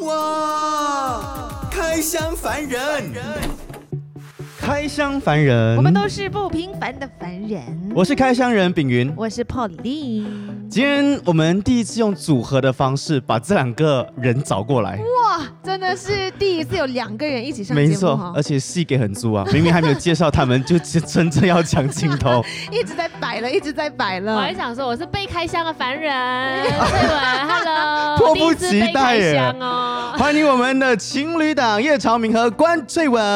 哇，开箱凡人， 开箱凡人， 我们都是不平凡的凡人。 我是开箱人炳云， 我是 Polly。 今天我们第一次用组合的方式把这两个人找过来， 哇，真的是第一次有两个人一起上节目， 没错，而且戏给很足啊！明明还没有介绍他们，就真正要抢镜头， 一直在摆了，一直在摆了。 我还想说我是被开箱的凡人，翠文 ，Hello， 迫不及待耶！ 第一次被开箱哦， 欢迎我们的情侣档叶朝明和关翠文。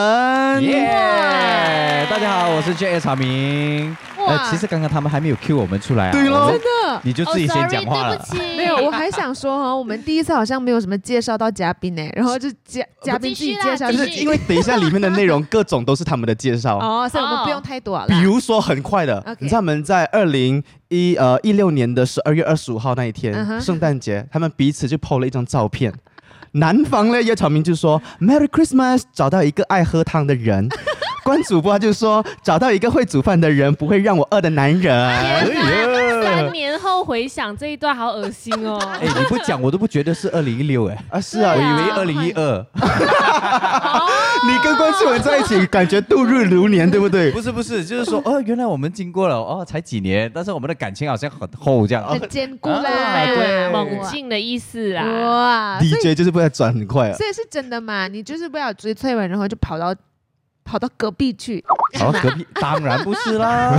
耶！大家好，我是 J 朝明。其实刚刚他们还没有 cue 我们出来啊， 对咯， 真的， 你就自己先讲话了。 对不起， 没有，我还想说我们第一次好像没有什么介绍到嘉宾呢，然后就嘉宾自己介绍， 就是因为等一下里面的内容各种都是他们的介绍哦，所以我们不用太多了。 比如说很快的， Okay 你知道他们在2016年的12月25号那一天，圣诞节，他们彼此就 po 了一张照片。男方呢，叶朝明就说 Merry Christmas， 找到一个爱喝汤的人。关主播就说找到一个会煮饭的人，不会让我饿的男人。 天哪！3年后回想这一段，好恶心哦！ 哎，你不讲我都不觉得是2016哎， 啊是啊， 我以为2012。 你跟关翠文在一起，感觉度日如年，对不对？ 不是，就是说原来我们经过了才几年，但是我们的感情好像很厚这样。 很坚固啦， 对猛进的意思啊！ 哇 DJ 就是不要转很快啊。 所以是真的嘛？你就是为了追翠文，然后就跑到隔壁去？ 隔壁当然不是啦。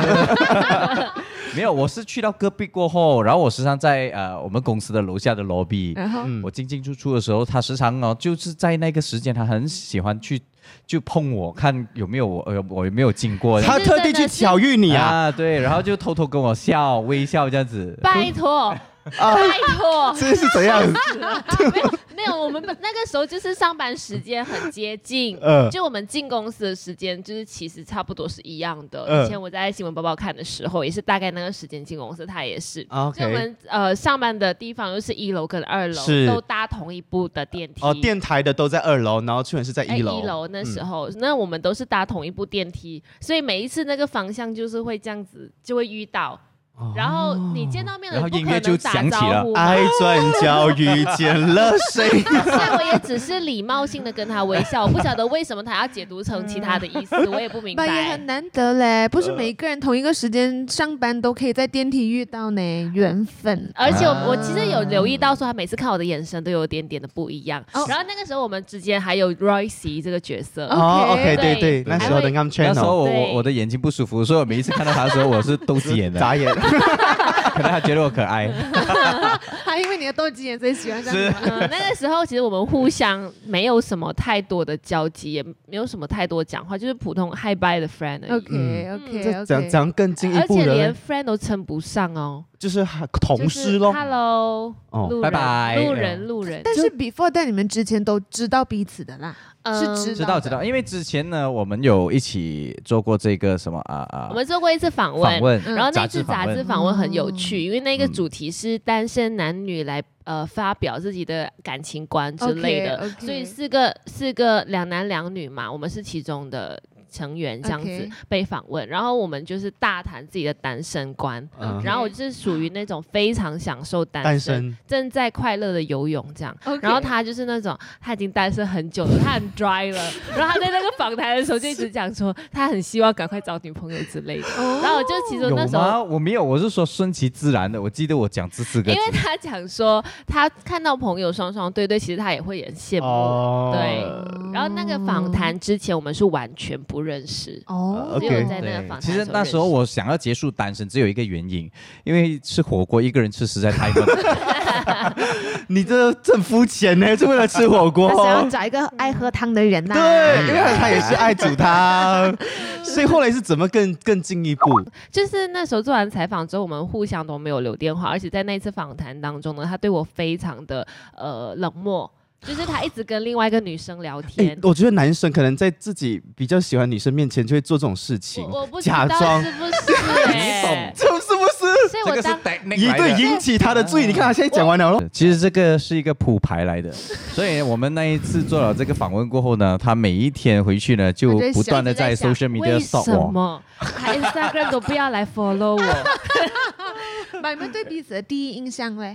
没有，我是去到隔壁过后，然后我时常在我们公司的楼下的 lobby， 然后我进进出出的时候，他时常就是在那个时间，他很喜欢去就碰我，看有没有我有没有经过， 他特地去巧遇你啊， 对，然后就偷偷跟我笑微笑这样子。 拜托。拜托， 这是怎样？ 没有，我们那个时候就是上班时间很接近，就我们进公司的时间就是其实差不多是一样的。以前我在新闻报报看的时候，也是大概那个时间进公司，他也是。就我们上班的地方又是1楼跟2楼，都搭同一部的电梯。 电台的都在2楼，然后翠文是在1楼。 1楼那时候，那我们都是搭同一部电梯，所以每一次那个方向就是会这样子，就会遇到。然后你见到面了， 然后音乐就响起了， 爱转角遇见了谁？ 所以我也只是礼貌性的跟他微笑，我不晓得为什么他要解读成其他的意思，我也不明白。 也很难得嘞，不是每一个人同一个时间上班都可以在电梯遇到呢，缘分。 而且我其实有留意到说，他每次看我的眼神都有点点的不一样。然后那个时候我们之间还有 Royce 这个角色。 OK， 对，那时候的 Channel， 那时候我的眼睛不舒服，所以我每一次看到他的时候，我是斗鸡眼的， 眨眼。 可能他觉得我可爱， 他因为你的斗鸡眼所以喜欢上你。 那个时候其实我们互相没有什么太多的交集，也没有什么太多讲话，就是普通 hi bye 的 friend 而已。 OK， 这样更进一步的， 而且连 friend 都称不上哦， 就是同事咯。 Hello， 拜拜， 路人。 但是 before 在你们之前都知道彼此的啦，是知道， 因为之前呢，我们有一起做过这个什么我们做过一次访问，然后那次杂志访问很有趣，因为那个主题是单身男女来发表自己的感情观之类的，所以四个两男两女嘛，我们是其中的成员这样子被访问，然后我们就是大谈自己的单身观，然后我就是属于那种非常享受单身，正在快乐的游泳这样，然后他就是那种他已经单身很久了，他很 dry 了，然后他在那个访谈的时候就一直讲说他很希望赶快找女朋友之类的，然后我就其实那时候我没有，我是说顺其自然的，我记得我讲这4个字， 因为他讲说他看到朋友双双对，其实他也会很羡慕，对，然后那个访谈之前我们是完全不认识只有在那个访谈。 其实那时候我想要结束单身，只有一个原因，因为吃火锅一个人吃实在太闷。 你这很肤浅呢，是为了吃火锅。 他想要找一个爱喝汤的人呐。 对，因为他也是爱煮汤，所以后来是怎么更进一步？ 就是那时候做完采访之后，我们互相都没有留电话，而且在那次访谈当中呢，他对我非常的冷漠。就是他一直跟另外一个女生聊天。 我觉得男生可能在自己比较喜欢女生面前就会做这种事情， 我不知道假装是不是？ 你懂， 这是不是？ 所以我当一对引起他的注意。你看他现在讲完了咯。 其实这个是一个铺排来的，所以我们那一次做了这个访问过后呢，他每一天回去呢就不断的在 social media stalk 我。 为什么Instagram 都不要来 follow 我？ 把你们对彼此的第一印象嘞？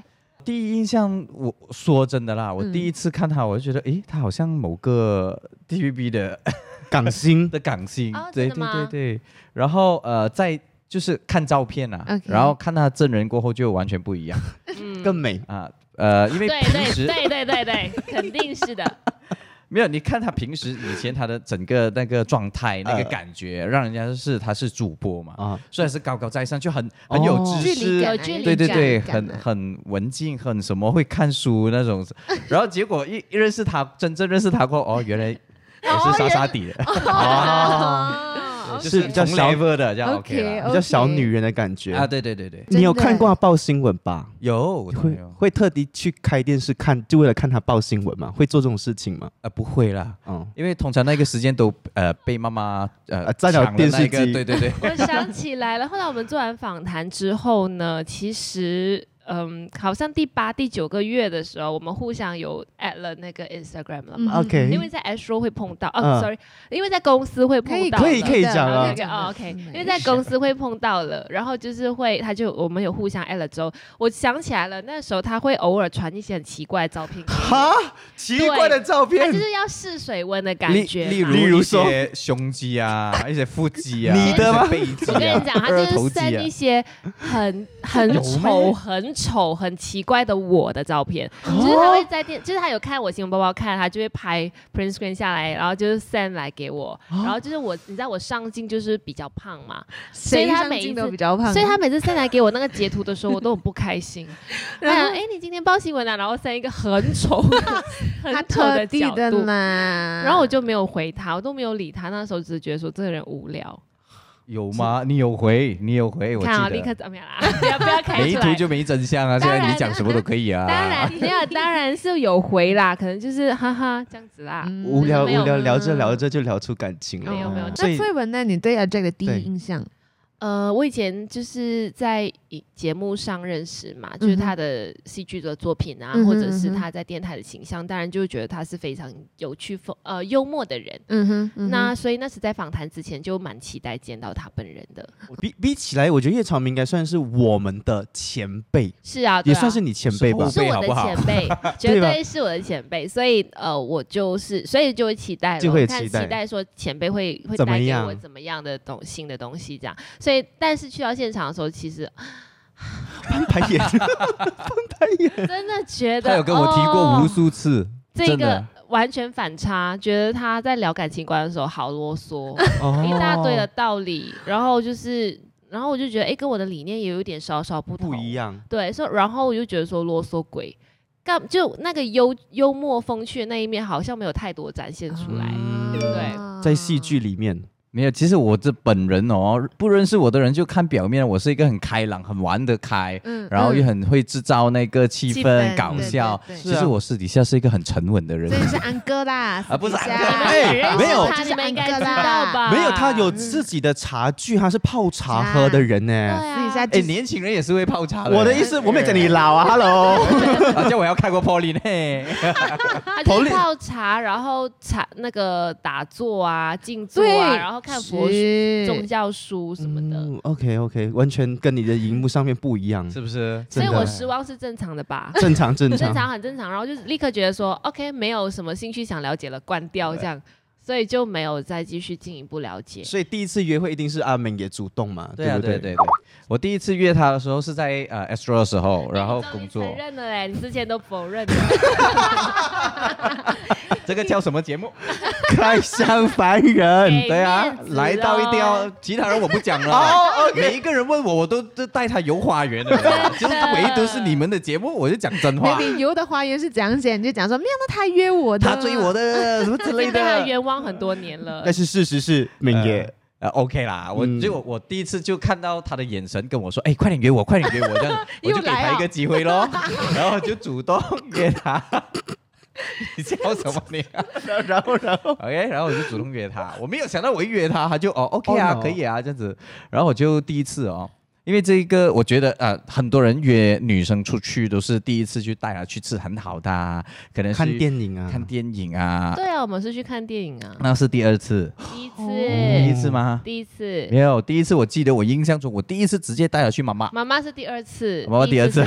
第一印象，我说真的啦，我第一次看他，我就觉得，诶，他好像某个 TVB 的港星的港星， 对对对对对。然后在就是看照片啊， Okay. 然后看他真人过后就完全不一样， 更美啊。因为平时对，肯定是的。 没有，你看他平时以前他的整个那个状态、那个感觉，让人家是他是主播嘛，虽然是高高在上，就很有知识， 有距离感， 对对对，很文静，很什么会看书那种。然后结果一认识他，真正认识他过后，原来我是傻傻底的。就是比较小 level 的，这样 OK 比较小女人的感觉啊，对， 你有看过他报新闻吧？ 有， 会特地去开电视看，就为了看他报新闻吗？会做这种事情吗？ 不会啦，因为通常那个时间都被妈妈占了电视机， 对。 我想起来了，后来我们做完访谈之后呢，其实。好像第8、第9个月的时候，我们互相有 add 了那个 Instagram 了嘛 ？OK， 因为在 Astro 会碰到，sorry， 因为在公司会碰到， 可以讲啊。 OK， 因为在公司会碰到了，然后就是我们有互相 add 了之后，我想起来了，那时候他会偶尔传一些很奇怪的照片。 哈，奇怪的照片， 他就是要试水温的感觉。 例如一些胸肌啊，一些腹肌啊， 你的吗？ 背肌啊， 我跟你讲，他就是 send 一些很丑、很丑、很奇怪的我的照片，就是他会在就是他有看我新闻包包看，他就会拍 print screen 下来，然后就是 send 来给我，然后就是你知道我上镜就是比较胖嘛，所以他每一次都比较胖， 所以他每次 send 来给我那个截图的时候，我都很不开心。他讲，你今天报新闻啊，然后 send 一个很丑、很丑的角度，然后我就没有回他，我都没有理他，那时候只是觉得说这个人无聊。 有吗？你有回，我记得。 立刻怎么样啦？不要开出来。 没图就没真相啊！现在你讲什么都可以啊。 当然是有回啦，可能就是哈哈这样子啦。 无聊聊着就聊出感情了。 没有。 那慧文呢？你对这个第一印象？ 我以前就是在节目上认识嘛，就是他的戏剧的作品啊，或者是他在电台的形象，当然就觉得他是非常有趣幽默的人。那所以那时在访谈之前就蛮期待见到他本人的。 比起来，我觉得叶朝明应该算是我们的前辈。 是啊， 也算是你前辈吧？ 是我的前辈，绝对是我的前辈。所以我就是所以就会期待了， 就会期待说前辈会带给我怎么样的新的东西这样。所以但是去到现场的时候，其实翻白眼， 真的觉得他有跟我提过无数次， 这个完全反差，觉得他在聊感情观的时候好啰嗦，一大堆的道理，然后我就觉得跟我的理念也有一点稍稍不一样， 对，然后我就觉得说啰嗦鬼。就那个幽默风趣的那一面，好像没有太多展现出来，对不对？ 在戏剧里面。 没有，其实我这本人不认识我的人就看表面，我是一个很开朗、很玩得开，然后又很会制造那个气氛、搞笑。其实我私底下是一个很沉稳的人。 所以是安哥啦， 不是安哥， 没有， 你们应该知道吧？ 没有，他有自己的茶具，他是泡茶喝的人呢。 年轻人也是会泡茶的。 我的意思，我没有讲你老啊 ，Hello。 叫我要看过 Pauline 他就是泡茶，然后那个打坐啊、静坐啊，然后看佛书、宗教书什么的。 OK， 完全跟你的荧幕上面不一样， 是不是？ 所以我失望是正常的吧？ 正常， 很正常。然后就是立刻觉得说 ，OK， 没有什么兴趣想了解了，关掉这样。所以就没有再继续进一步了解。 所以第一次约会一定是阿明也主动嘛？对不对？ 对。我第一次约他的时候是在Astro 的时候，然后工作。 承认了嘞，你之前都否认了。 这个叫什么节目？ 开箱凡人。 对啊，来到一定要，其他人我不讲了。每一个人问我都带他游花园的，就是唯独是你们的节目，我就讲真话。 你游的花园是讲解，你就讲说没有，那他约我的， 他追我的什么之类的。 他冤枉很多年了。 但是事实是，明爷。 OK 啦，我第一次就看到他的眼神跟我说，快点约我，这样我就给他一个机会咯，然后就主动约他。你笑什么你？ 然后 OK， 然后我就主动约他，我没有想到我一约他，他就OK 啊，可以啊这样子，然后我就第一次因为这个我觉得很多人约女生出去都是第一次去带她去吃很好的可能是看电影啊， 对啊，我们是去看电影啊。 那是第二次，第一次吗？ 第一次没有，第一次我记得我印象中我第一次直接带她去妈妈是第二次， 妈妈第二次。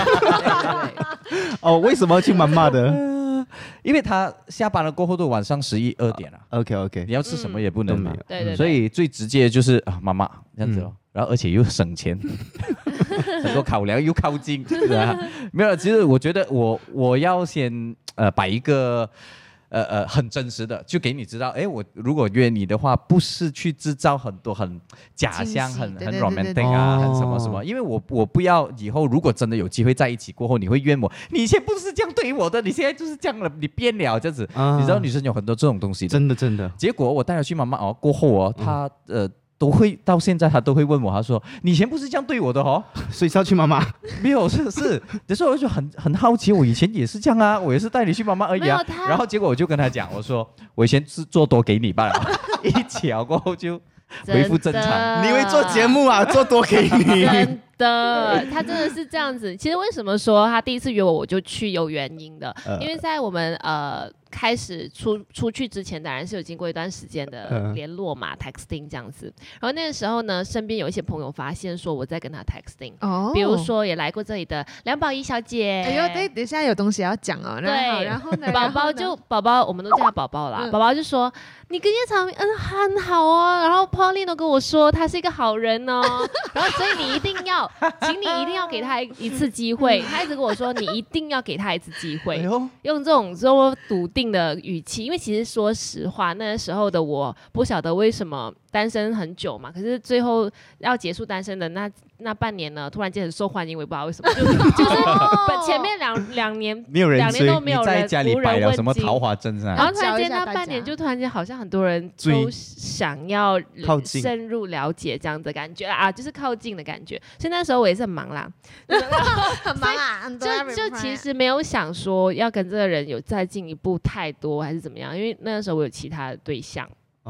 哦，为什么要去妈妈的？ 因为她下班了过后都晚上11、12点了。 OK， 你要吃什么也不能嘛。 对， 所以最直接就是妈妈这样子咯。然后而且又省钱，很多考量又靠近，是吧？没有，其实我觉得我要先摆一个很真实的，就给你知道，我如果约你的话，不是去制造很多很假象、很 romantic 啊，很什么什么，因为我不要以后如果真的有机会在一起过后，你会怨我，你以前不是这样对我的，你现在就是这样了，你变了这样子。你知道女生有很多这种东西的， 真的。 结果我带她去妈妈过后她都会到现在，他都会问我，他说：“你以前不是这样对我的哦？” 所以是要去妈妈？ 没有，是，有时候我就很好奇，我以前也是这样啊，我也是带你去妈妈而已啊。然后结果我就跟他讲，我说我以前是做多给你罢了，一巧过后就恢复正常。 你以为做节目啊，做多给你？ 真的，他真的是这样子。其实为什么说他第一次约我就去有原因的，因为在我们开始出去之前，当然是有经过一段时间的联络嘛，texting 这样子。然后那个时候呢，身边有一些朋友发现说我在跟他 texting，比如说也来过这里的梁宝仪小姐。 哎呦，等一下有东西要讲哦。 对， 然后呢， 宝宝，我们都叫他宝宝啦。宝宝就说你跟叶长明很好哦，然后 Pauline 都跟我说他是一个好人哦，然后所以你一定要，请你一定要给他一次机会。他一直跟我说你一定要给他一次机会，用这种笃定的语气，因为其实说实话，那时候的我不晓得为什么单身很久嘛，可是最后要结束单身的那半年呢，突然间很受欢迎，我也不知道为什么，就是前面两年没有人追， 2年都没有人， 你在家里摆了什么桃花阵啊？ 然后突然间那半年就突然间好像很多人都想要深入了解这样的感觉啊，就是靠近的感觉。所以那时候我也是很忙啦， 很忙啊， 就其实没有想说要跟这个人有再进一步太多还是怎么样，因为那个时候我有其他的对象。不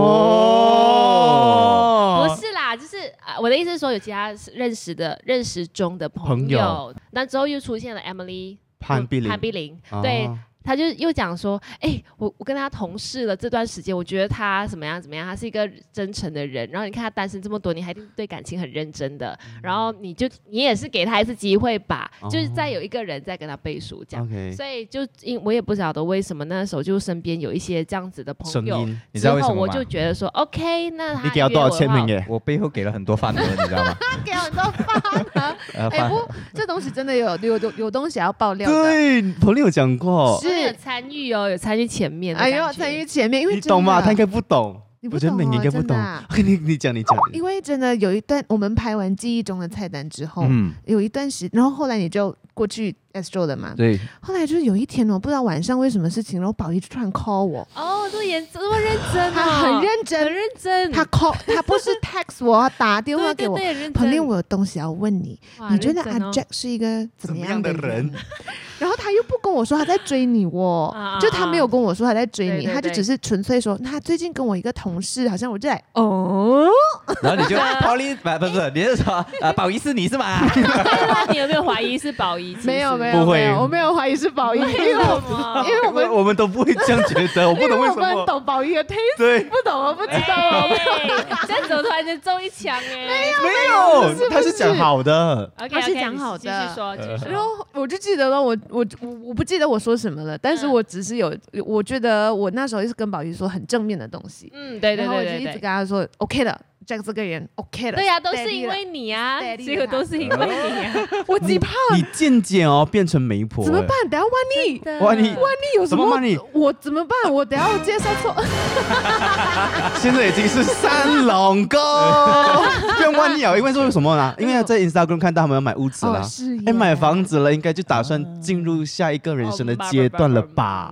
是啦，就是我的意思是说有其他认识中的朋友，那之后又出现了 Emily 潘碧玲，对。他就又讲说，我跟他同事了这段时间，我觉得他怎么样，他是一个真诚的人。然后你看他单身这么多年，还一定对感情很认真的。然后你也是给他一次机会吧，就是再有一个人在跟他背书这样。所以我也不晓得为什么那时候就身边有一些这样子的朋友， 你知道为什么吗？ 我就觉得说 OK， 那他你给了多少签名耶？ 我背后给了很多饭盒，你知道吗？ 给了很多饭盒。不，这东西真的有东西要爆料的。 对，朋友有讲过。 有参与有参与前面。 参与前面，因为你懂吗？他应该不懂。 我觉得美应该不懂。你讲。 因为真的有一段，我们拍完记忆中的菜单之后，有一段时，然后后来你就过去 Astro 了嘛。 对。 后来就是有一天不知道晚上为什么事情，然后宝仪就突然 call 我。 这么认真， 他很认真。他 call， 他不是 text 我，打电话给我。彭丽，我有东西要问你，你觉得阿 Jack 是一个怎么样的人？然后他又不跟我说他在追你就他没有跟我说他在追你，他就只是纯粹说他最近跟我一个同事，好像我就在然后你就Pauline不是，你是说宝仪是你是吗？ 你有没有怀疑是宝仪？ 没有， 不会， 我没有怀疑是宝仪，因为我们都不会这样觉得，我不懂为什么。 我们懂宝仪的 taste， 对， 不懂我不知道。 这样子我突然间中一枪没有，他是讲好的， 他是讲好的。 继续说。 然后我就记得了，我不记得我说什么了，但是我只是我觉得我那时候是跟宝仪说很正面的东西， 对， 然后我就一直跟他说 OK 的。Jack 这个人 OK 了， 对呀，都是因为你啊，这个都是因为你啊， 我几怕你渐渐变成媒婆， 怎么办？等下万一有什么？我怎么办？我等下介绍错， 现在已经是三龙哥，不用万一因为说什么呢？因为在 Instagram 看到他们要买屋子了，买房子了，应该就打算进入下一个人生的阶段了吧？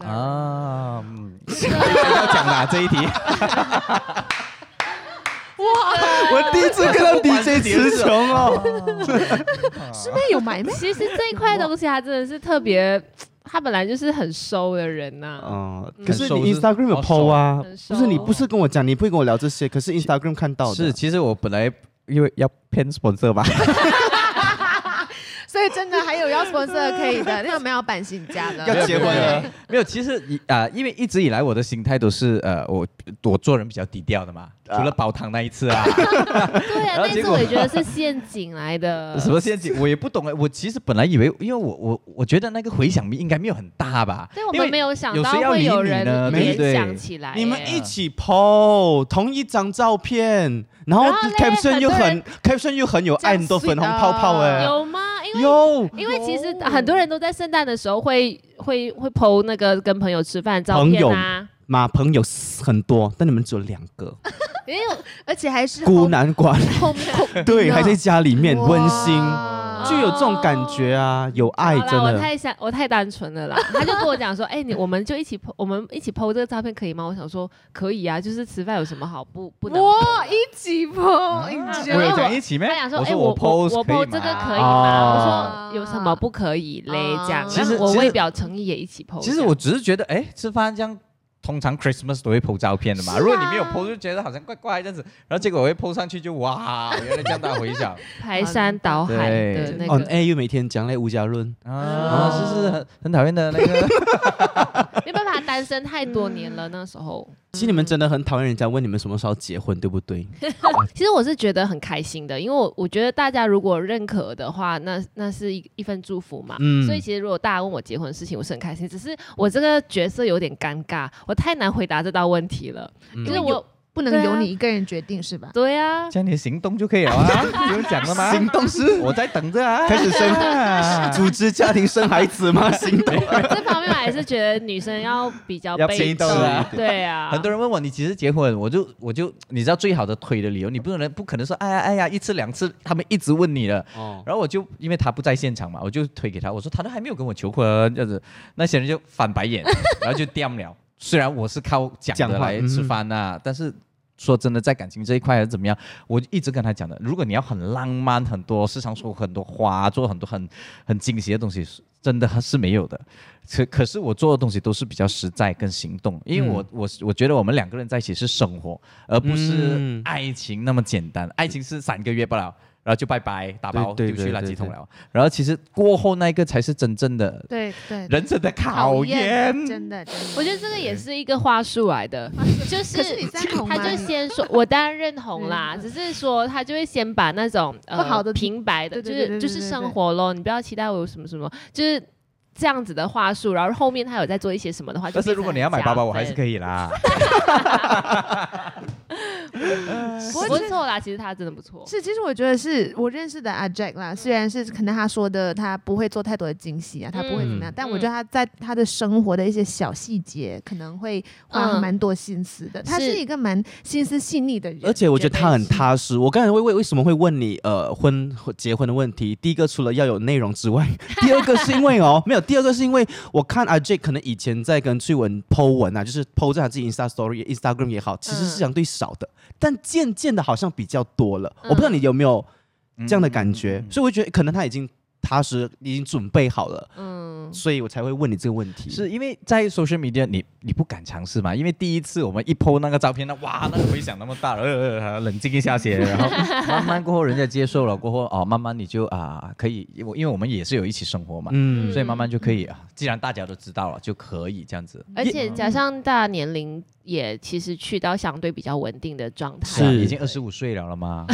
要讲啦这一题。 哇！我第一次看到 DJ 词穷是没有买咩？ 其实这一块东西他真的是特别，他本来就是很收的人呐。 可是你 Instagram 有 po 啊，不是你不是跟我讲，你不会跟我聊这些，可是 Instagram 看到的。 是，其实我本来因为要骗 sponsor 吧。 所以真的还有要 sponsor 可以的，那有没有版型家的？ 要结婚了？ 没有，其实因为一直以来我的心态都是我做人比较低调的嘛，除了煲汤那一次啊。 对啊，那次我也觉得是陷阱来的。 什么陷阱？我也不懂哎。我其实本来以为，因为我觉得那个回响应该没有很大吧。 对，我们没有想到会有人联想起来。 你们一起 po 同一张照片，然后 caption 又很有爱，很多粉红泡泡哎。 有吗？因为其实很多人都在圣诞的时候会 po 那个跟朋友吃饭的照片啊。 朋友很多，但你们只有2个， 而且还是孤男寡女，对，还在家里面温馨，就有这种感觉啊，有爱，真的。 我太单纯了啦，他就跟我讲说，我们就一起 po 这个照片可以吗？我想说可以啊，就是吃饭有什么好不能？ 一起 po， 我有讲一起咩？ 他讲说， 我 po 这个可以吗？我说有什么不可以嘞？这样， 其实我为表诚意也一起 po。 其实我只是觉得，吃饭这样。通常 Christmas 都会 po 照片的嘛，如果你没有 po 就觉得好像怪怪这样子，然后结果我会 po 上去就哇，原来这样大回响， 排山倒海的那个。 On air 又每天讲那吴家润是很讨厌的那个。 没办法，单身太多年了那时候。 其实你们真的很讨厌人家问你们什么时候结婚，对不对？ 其实我是觉得很开心的，因为我觉得大家如果认可的话，那是一份祝福嘛。所以其实如果大家问我结婚的事情，我是很开心。只是我这个角色有点尴尬，我太难回答这道问题了。就是我不能由你一个人决定是吧？ 对啊， 这样你行动就可以了啊，不用讲了吗？ 行动是我在等着啊， 开始组织家庭生孩子吗？行动。 这方面我还是觉得女生要比较被动啊， 对啊。 很多人问我你几时结婚，我就你知道最好的推的理由，你不可能说哎呀1次2次他们一直问你了，然后我就因为他不在现场嘛，我就推给他，我说他都还没有跟我求婚，这样子那些人就翻白眼，然后就掉了。虽然我是靠讲的来吃饭啊，但是说真的，在感情这一块还是怎么样，我一直跟他讲的，如果你要很浪漫，很多市场说很多花，做很多很惊喜的东西，真的是没有的。可是我做的东西都是比较实在跟行动，因为我觉得我们2个人在一起是生活，而不是爱情那么简单。爱情是3个月不了。然后就拜拜，打包丢去垃圾桶了。然后其实过后那个才是真正的人生的考验， 真的。 我觉得这个也是一个话术来的，就是他就先说，我当然认同啦，只是说他就会先把那种不好的平白的，就是生活咯，你不要期待我有什么什么，就是这样子的话术。然后后面他有在做一些什么的话， 但是如果你要买包包，我还是可以啦。 不错啦，其实他真的不错。 其实我觉得是我认识的阿 Jack 啦，虽然是可能他说的他不会做太多的惊喜啊，他不会怎么样，但我觉得他在他的生活的一些小细节可能会花蛮多心思的。他是一个蛮心思细腻的人， 而且我觉得他很踏实。我刚才为什么会问你结婚的问题？第一个除了要有内容之外，第二个是因为第二个是因为我看阿 Jack 可能以前在跟翠文 po 文啊，就是 po 在他自己 Instagram 也好，其实是相对少的，但渐渐的好像比较多了。我不知道你有没有这样的感觉，所以我觉得可能他已经踏实，已经准备好了，所以我才会问你这个问题。 是因为在 social media 你不敢尝试嘛？因为第一次我们一 po 那个照片，那个回响那么大，冷静一下先，然后慢慢过后人家接受了，过后慢慢你就可以，因为我们也是有一起生活嘛，所以慢慢就可以既然大家都知道了，就可以这样子。 而且加上大年龄也其实去到相对比较稳定的状态， 是已经25岁了吗？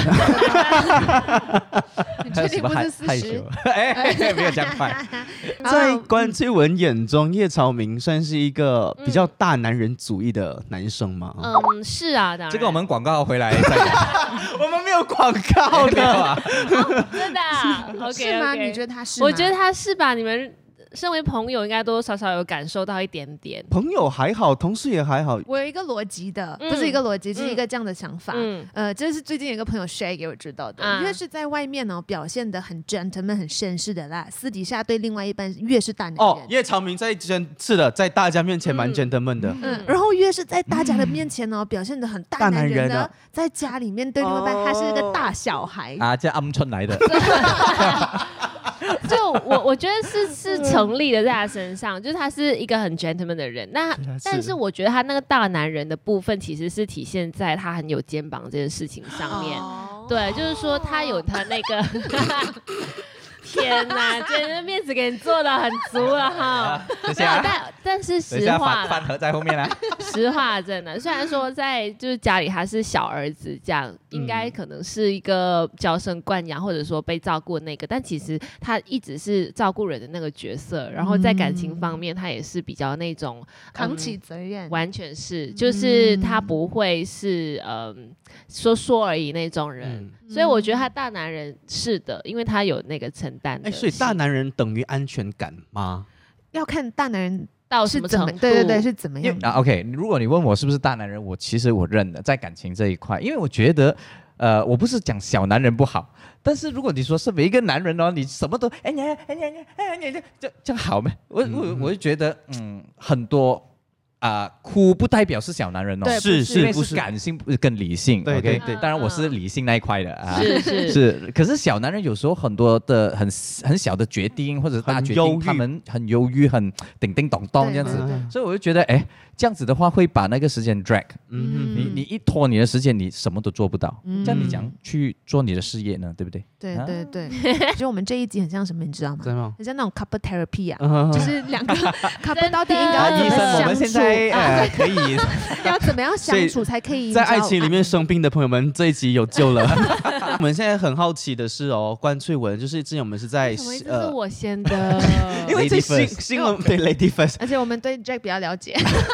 你确定不是40？ 没有这样快。 在关翠文眼中，叶朝明算是一个比较大男人主义的男生吗？ 是啊，当然。 这个我们广告回来再讲。 我们没有广告的， 真的？OK， 是吗？你觉得他是吗？ 我觉得他是吧？你们身为朋友，应该多多少少有感受到一点点。 朋友还好，同事也还好。 我有一个逻辑的，不是一个逻辑，是一个这样的想法。这是最近有一个朋友 share 给我知道的。越是在外面表现得很 gentleman 很绅士的啦，私底下对另外一半越是大男人。 叶朝明在大家面前蛮 gentleman 的。 然后越是在大家的面前表现得很大男人的，在家里面对另外一半他是一个大小孩这鵪鶉来的。 就我觉得是成立的，在他身上，就是他是一个很 gentleman 的人。但是我觉得他那个大男人的部分，其实是体现在他很有肩膀这件事情上面。 对，就是说他有他那个。天哪，今天面子给你做的很足了哈。但是实话， 饭盒在后面啦。 实话真的，虽然说在就是家里他是小儿子，这样应该可能是一个娇生惯养或者说被照顾的那个，但其实他一直是照顾人的那个角色。然后在感情方面，他也是比较那种扛起责任， 完全是，就是他不会是说而已那种人。所以我觉得他大男人是的，因为他有那个承担的。 所以大男人等于安全感吗？ 要看大男人到什么程度， 对，是怎么样 ？OK， 如果你问我是不是大男人，其实我认的，在感情这一块，因为我觉得，我不是讲小男人不好，但是如果你说是每一个男人哦，你什么都你这样好吗？我就觉得很多。哭不代表是小男人哦，因为是感性更理性。 对， 当然我是理性那一块的啊， 是。 可是小男人有时候很多的很小的决定或者大决定，他们很犹豫，很叮叮咚咚这样子，所以我就觉得这样子的话会把那个时间 drag。你一拖你的时间，你什么都做不到。这样你讲去做你的事业呢，对不对？ 对。我觉得我们这一集很像什么，你知道吗？很像那种 couple therapy 啊，就是两个 couple 到底应该要怎么相处。 可以要怎么样相处才可以在爱情里面生病的朋友们，这一集有救了。我们现在很好奇的是关萃雯，就是之前我们是在什么意思？是我先的， 因为这新闻对 Lady First， 而且我们对 Jack 比较了解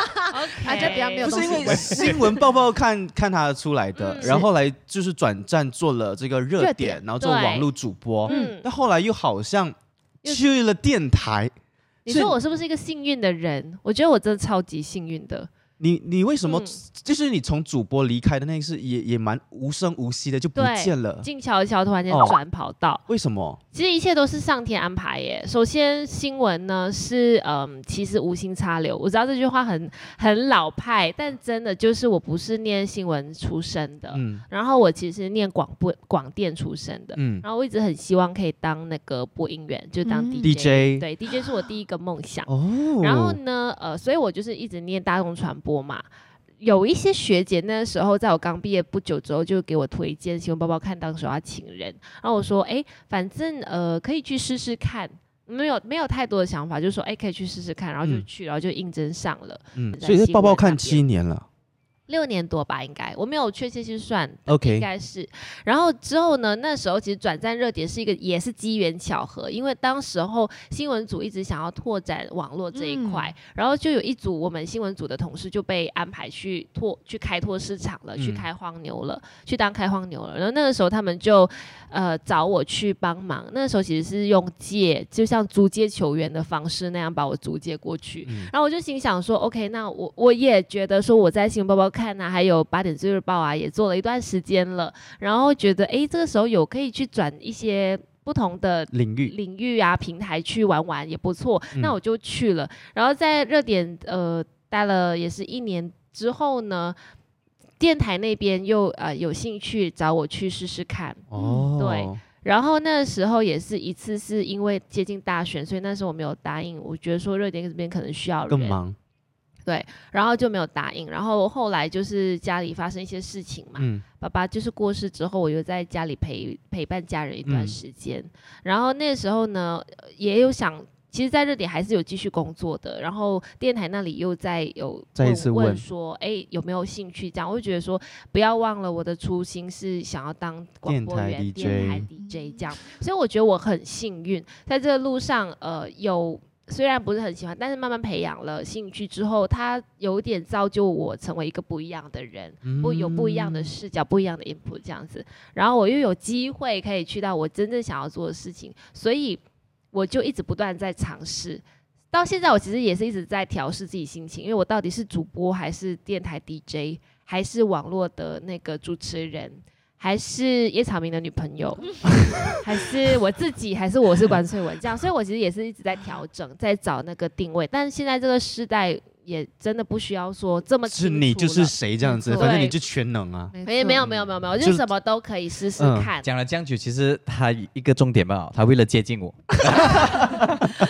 ，Jack 比较没有东西。 不是因为新闻报报看他出来的，然后后来就是转战做了这个热点，然后做网络主播，但后来又好像去了电台。 你说我是不是一个幸运的人？我觉得我真的超级幸运的。 你为什么就是你从主播离开的那一次也蛮无声无息的就不见了， 静悄悄突然间转跑道， 为什么？ 其实一切都是上天安排耶。首先新闻呢是其实无心插柳，我知道这句话很老派，但真的就是我不是念新闻出身的，然后我其实念广电出身的，然后我一直很希望可以当那个播音员，就当 DJ， 对 DJ 是我第一个梦想。然后呢所以我就是一直念大众传播嘛。有一些学姐那时候在我刚毕业不久之后就给我推荐新闻报报看，当时要请人，然后我说反正可以去试试看，没有太多的想法，就说可以去试试看，然后就去，然后就应征上了。 所以在报报看7年了。 6年多吧，应该我没有确切去算 ，OK， 应该是。然后之后呢，那时候其实转战热点是也是机缘巧合，因为当时候新闻组一直想要拓展网络这一块，然后就有一组我们新闻组的同事就被安排去开拓市场了，去开荒牛了，去当开荒牛了。然后那个时候他们就找我去帮忙，那个时候其实是用就像租借球员的方式那样把我租借过去。然后我就心想说 ，OK， 那我也觉得说我在新闻报报看啊，还有8点最日报啊，也做了一段时间了，然后觉得这个时候有可以去转一些不同的领域啊平台去玩也不错，那我就去了。然后在热点待了也是1年之后呢，电台那边又有兴趣找我去试试看，对。然后那时候也是一次是因为接近大选，所以那时候我没有答应，我觉得说热点这边可能需要人更忙。 对，然后就没有答应，然后后来就是家里发生一些事情嘛，爸爸就是过世之后，我又在家里陪伴家人一段时间，然后那时候呢也有想，其实在热点还是有继续工作的，然后电台那里又再一次问说有没有兴趣这样，我就觉得说不要忘了我的初心是想要当广播员电台 DJ 这样，所以我觉得我很幸运在这个路上虽然不是很喜欢，但是慢慢培养了兴趣之后，它有点造就我成为一个不一样的人，有不一样的视角，不一样的 input 这样子。然后我又有机会可以去到我真正想要做的事情，所以我就一直不断在尝试。到现在我其实也是一直在调试自己心情，因为我到底是主播还是电台 DJ， 还是网络的那个主持人，还是叶草明的女朋友，还是我自己，还是我是关萃雯这样，所以我其实也是一直在调整，在找那个定位。但是现在这个时代也真的不需要说这么清楚了， 是你就是谁这样子，反正你就全能啊。 没有，我就什么都可以试试看。 讲了这样久，其实他一个重点吧，他为了接近我， 他为了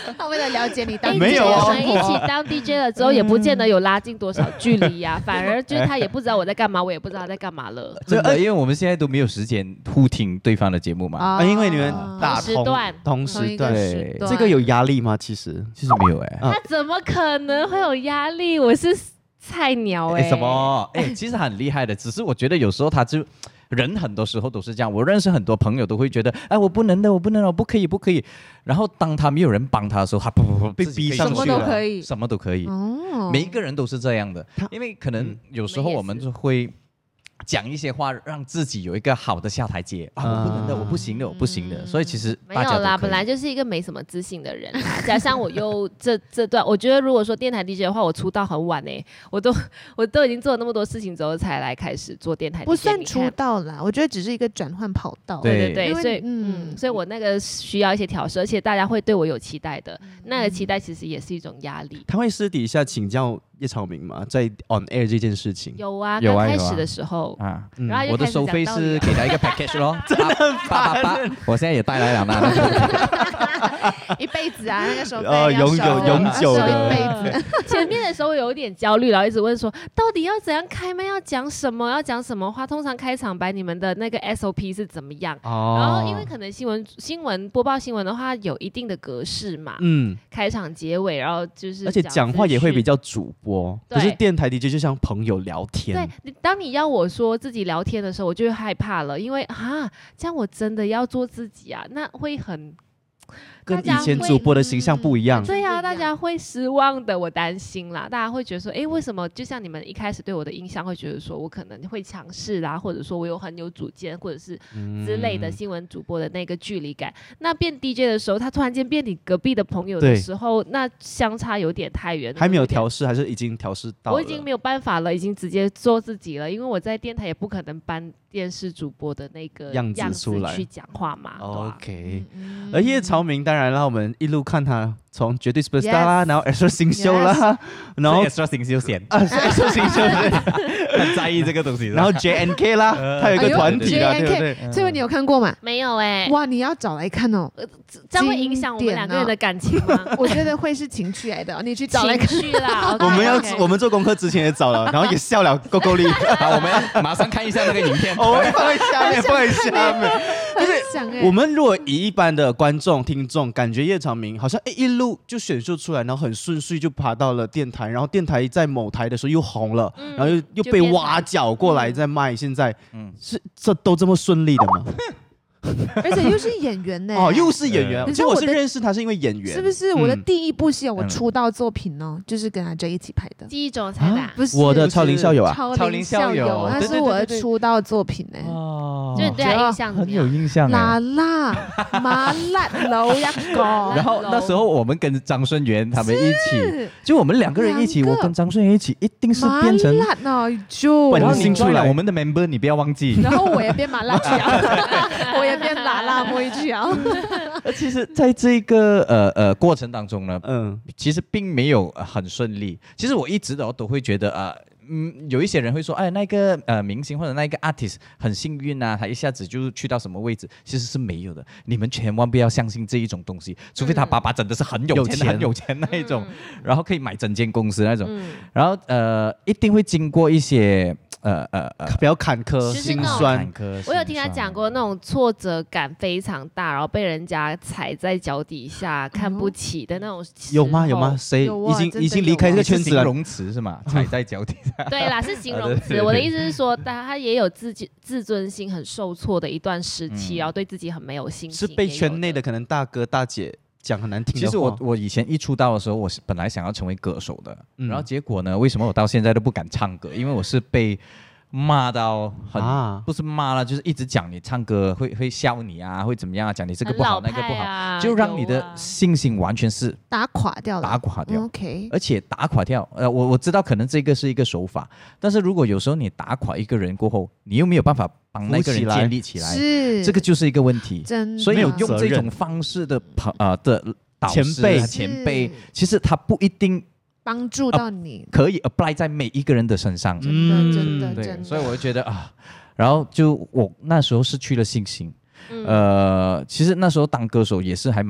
的了解你当没有啊， 我们一起当 DJ 了之后，也不见得有拉近多少距离呀，反而就是他也不知道我在干嘛，我也不知道他在干嘛了。 真的，因为我们现在都没有时间互听对方的节目嘛， 因为你们打同时段， 对， 这个有压力吗？其实没有哎， 他怎么可能会有压力？我是菜鸟哎， 什么？其实很厉害的，只是我觉得有时候他就。人很多时候都是这样，我认识很多朋友都会觉得，我不能的，我不能，我不可以。然后当他没有人帮他的时候，他被逼上去了， 什么都可以， 什么都可以。每一个人都是这样的，因为可能有时候我们就会讲一些话，让自己有一个好的下台阶我不能的，我不行的，我不行的。所以其实没有啦，本来就是一个没什么自信的人啦，加上我又这段，我觉得如果说电台 DJ 的话，我出道很晚我都已经做了那么多事情之后才来开始做电台 DJ， 不算出道啦，我觉得只是一个转换跑道。 对，所以我那个需要一些调试，而且大家会对我有期待的，那个期待其实也是一种压力。 他会私底下请教叶朝明吗？在 on air 这件事情有啊，刚开始的时候然后我的收费是给他一个 package 咯，真的很888，我现在也带来了一辈子啊，那个收费永久的一辈子。 前面的时候有一点焦虑，然后一直问说，到底要怎样开麦，要讲什么话？通常开场白你们的那个 SOP 是怎么样？然后因为可能新闻播报新闻的话有一定的格式嘛，开场结尾，然后就是而且讲话也会比较主播，可是电台 DJ 就像朋友聊天。 对，当你要我说自己聊天的时候，我就会害怕了，因为这样我真的要做自己啊，那会很。 跟以前主播的形象不一样。 对啊，大家会失望的，我担心啦。大家会觉得说，为什么？就像你们一开始对我的印象，会觉得说我可能会强势啦，或者说我很有主见，或者是之类的新闻主播的那个距离感。那变 DJ 的时候，他突然间变你隔壁的朋友的时候，那相差有点太远。 还没有调试，还是已经调试到了？ 我已经没有办法了，已经直接做自己了，因为我在电台也不可能搬电视主播的那个样子出来去讲话嘛。 OK，而叶朝明当然了，我们一路看他从绝对 Superstar 啦，然后 Extra 新秀啦，然后 Extra 新秀先 ，Extra 新秀很在意这个东西， 然后 JNK 啦，他有一个团体啦，对不对？ 这位你有看过吗？ 没有哇，你要找来看哦， 这样会影响我们两个人的感情吗？ 我觉得会是情趣来的，你去找来看啦。 我们做功课之前也找了，然后也笑了，够力。 好，我们马上看一下那个影片， 我们放在下面，放在下面。就是我们如果以一般的观众听众感觉叶朝明好像一路就选秀出来，然后很顺遂就爬到了电台，然后电台在某台的时候又红了，然后又被挖角过来再卖，现在是这都这么顺利的吗？ 而且又是演员呢， 又是演员。其实我是认识他是因为演员， 是不是？我的第一部戏，我出道作品呢，就是跟阿 J 一起拍的《 记忆中的彩蛋》， 不是我的超龄校友啊， 超龄校友，那是我的出道作品呢。 就你对他印象很有印象。 辣辣麻辣老一个。 然后那时候我们跟张顺元他们一起，就我们两个人一起，我跟张顺元一起，一定是变成麻辣呢，就然后你出来我们的 member， 你不要忘记。 然后我也变麻辣去啊，我也变辣辣摸一去啊。 其实，在这个过程当中呢，其实并没有很顺利。其实我一直都会觉得有一些人会说，那个明星或者那个 artist 很幸运啊，他一下子就去到什么位置，其实是没有的。你们千万不要相信这一种东西，除非他爸爸真的是很有钱、很有钱那一种，然后可以买整间公司那种，然后一定会经过一些。 比较坎坷、心酸。 我有听他讲过，那种挫折感非常大，然后被人家踩在脚底下、看不起的那种。 有吗？有吗？谁已经离开这个圈子了？ 形容词是吗？踩在脚底下。 对啦，是形容词。我的意思是说，他也有自尊心很受挫的一段时期，然后对自己很没有信心。 是被圈内的可能大哥大姐讲很难听的话。 其实我以前一出道的时候，我是本来想要成为歌手的，然后结果呢，为什么我到现在都不敢唱歌？因为我是被骂到很，不是骂了，就是一直讲你唱歌会笑你啊，会怎么样啊，讲你这个不好那个不好，就让你的信心完全是打垮掉了。OK， 而且打垮掉，我知道可能这个是一个手法，但是如果有时候你打垮一个人过后，你又没有办法帮那个人建立起来，这个就是一个问题。所以有用这种方式的导师前辈，其实他不一定帮助到你， 可以 apply 在每一个人的身上。 真的， 对，所以我就觉得然后就我那时候失去了信心。其实那时候当歌手也是还蛮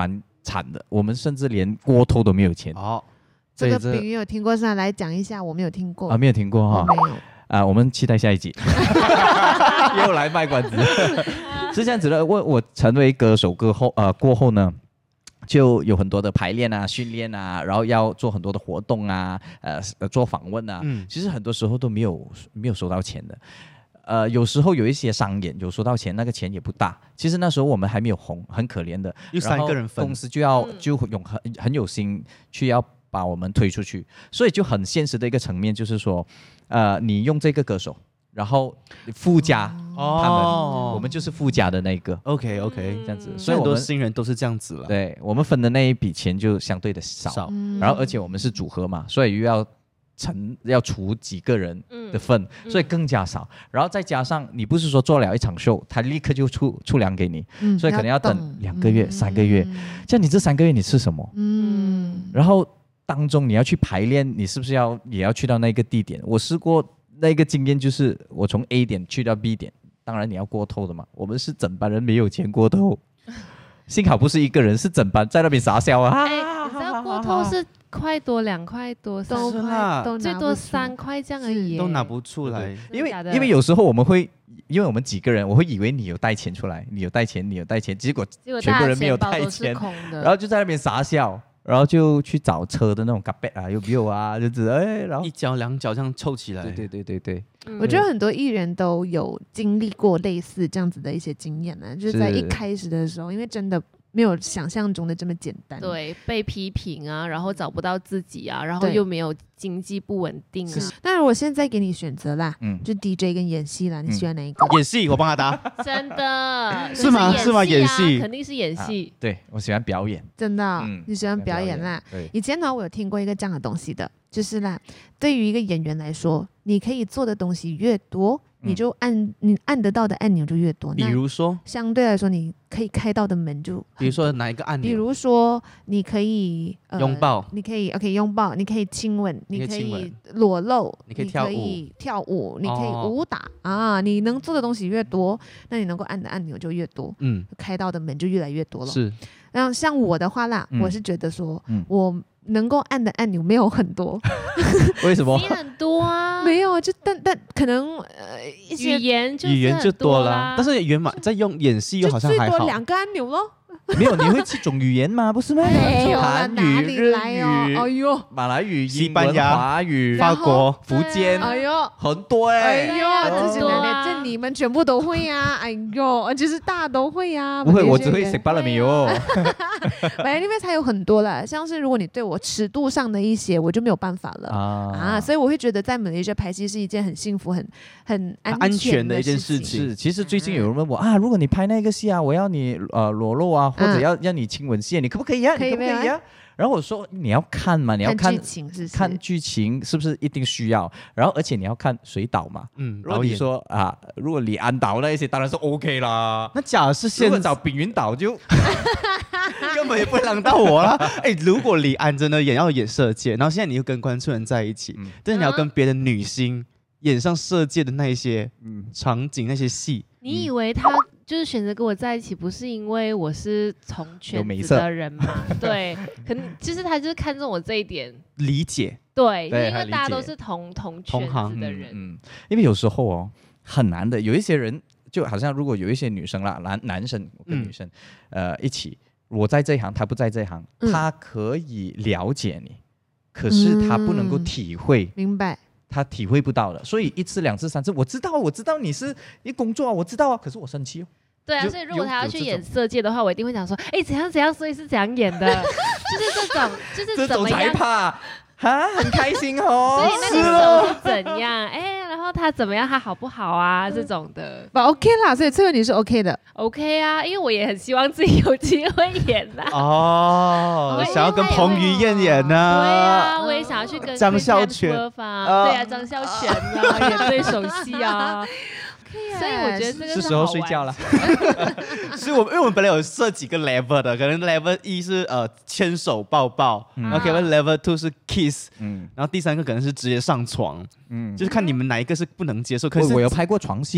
惨的，我们甚至连锅头都没有钱。 这个饼有听过上来讲一下，我没有听过没有听过哈， 没有我们期待下一集，又来卖关子，是这样子的。我成为歌手过后呢，就有很多的排练啊、训练啊，然后要做很多的活动啊，做访问啊，其实很多时候都没有收到钱的。有时候有一些商演有收到钱，那个钱也不大。其实那时候我们还没有红，很可怜的， 又3个人分， 公司就很有心去要把我们推出去，所以就很现实的一个层面就是说，你用这个歌手，然后附加他们，我们就是附加的那一个。 OK， 这样子， 所以很多新人都是这样子了。 对，我们分的那一笔钱就相对的少，然后而且我们是组合嘛，所以又要除几个人的份，所以更加少。然后再加上你不是说做了一场秀，他立刻就出粮给你，所以可能要等2个月、3个月。像你这3个月你吃什么？然后当中你要去排练，你是不是也要去到那个地点？我试过那个经验，就是我从 A 点去到 B 点，当然你要过透的嘛。我们是整班人没有钱过透，幸好不是一个人，是整班在那边傻笑啊。 你知道过透是1块多、2块多、3块，最多3块这样而已， 都拿不出来。 因为有时候我们会。因为我们几个人，我会以为你有带钱出来，你有带钱，结果全部人没有带钱，然后就在那边傻笑，然后就去找车的那种咖啡啊，有没有啊，就是然后 1角2角这样凑起来。 对。 我觉得很多艺人都有经历过类似这样子的一些经验呢，就是在一开始的时候，因为真的没有想象中的这么简单。 对，被批评啊，然后找不到自己啊，然后又没有经济不稳定啊。 那如果现在给你选择啦，就 DJ 跟演戏啦，你喜欢哪一个？ 演戏，我帮他答。 真的是吗？是吗？演戏肯定是演戏。 对，我喜欢表演。 真的，你喜欢表演啦？以前呢，我有听过一个这样的东西的，就是啦，对于一个演员来说，你可以做的东西越多，你按得到的按钮就越多。 比如说， 相对来说，你可以开到的门就， 比如说哪一个按钮？ 比如说，你可以拥抱， 你可以拥抱，你可以亲吻，你可以裸露， 你可以跳舞，你可以武打啊！你能做的东西越多，那你能够按的按钮就越多，开到的门就越来越多了。 是， 然后像我的话啦，我是觉得说，我能够按的按钮没有很多。 为什么？ 你很多啊， 没有，就但可能一些语言就多啦， 但是在用演戏又好像还好， 最多2个按钮咯。 没有，你会7种语言吗？不是吗？ 没有， 韩语、日语、 哎呦， 马来语、 西班牙、 华语、 法国、 福建， 哎呦， 很多哎呦，这你们全部都会呀，哎呦，就是大家都会呀。 不会，我只会食巴拉米哦。 反正那边才有很多啦，像是如果你对我尺度上的一些，我就没有办法了所以我会觉得在马来西亚拍戏是一件很幸福、很安全的一件事情。 是，其实最近有人问我如果你拍那个戏啊，我要你裸露啊。或者要你亲吻戏，你可不可以啊？ 可以不可以啊？然后我说你要看嘛，你要看剧情是不是一定需要？然后而且你要看谁导嘛。如果你说如果李安导那一些当然是 OK 啦。 那假设现在找炳云导就根本也不会让到我啦。如果李安真的要演射箭，然后现在你又跟关春人在一起，但是你要跟别的女星演上射箭的那一些场景那些戏， 你以为他就是选择跟我在一起，不是因为我是同圈子的人吗？对，可能就是他就是看中我这一点， 理解。 对，因为大家都是同圈子的人。 因为有时候很难的，有一些人就好像如果有一些女生啦，男生跟女生一起，我在这一行，他不在这一行，他可以了解你，可是他不能够体会， 明白。 他体会不到的，所以1次、2次、3次，我知道你是一工作啊，我知道啊，可是我生气哦。 对啊，所以如果他要去演色戒的话，我一定会讲说，怎样，所以是怎样演的，就是这种，就是怎么样， 这种才怕很开心哦。 所以那个时候是怎样？然后他怎么样？他好不好啊？这种的 ，OK 啦。所以这个你是 OK 的 ，OK 啊，因为我也很希望自己有机会演啦。 想要跟彭于晏演呢？ 对啊，我也想要去跟张孝全， 对啊，张孝全啊，演对手戏啊。所以我觉得这个是时候睡觉了。 所以因为我们本来有设几个 level 的，可能 level 1是牵手抱抱，OK， level 2是 kiss，然后第3个可能是直接上床，就是看你们哪一个是不能接受。可是我有拍过床戏。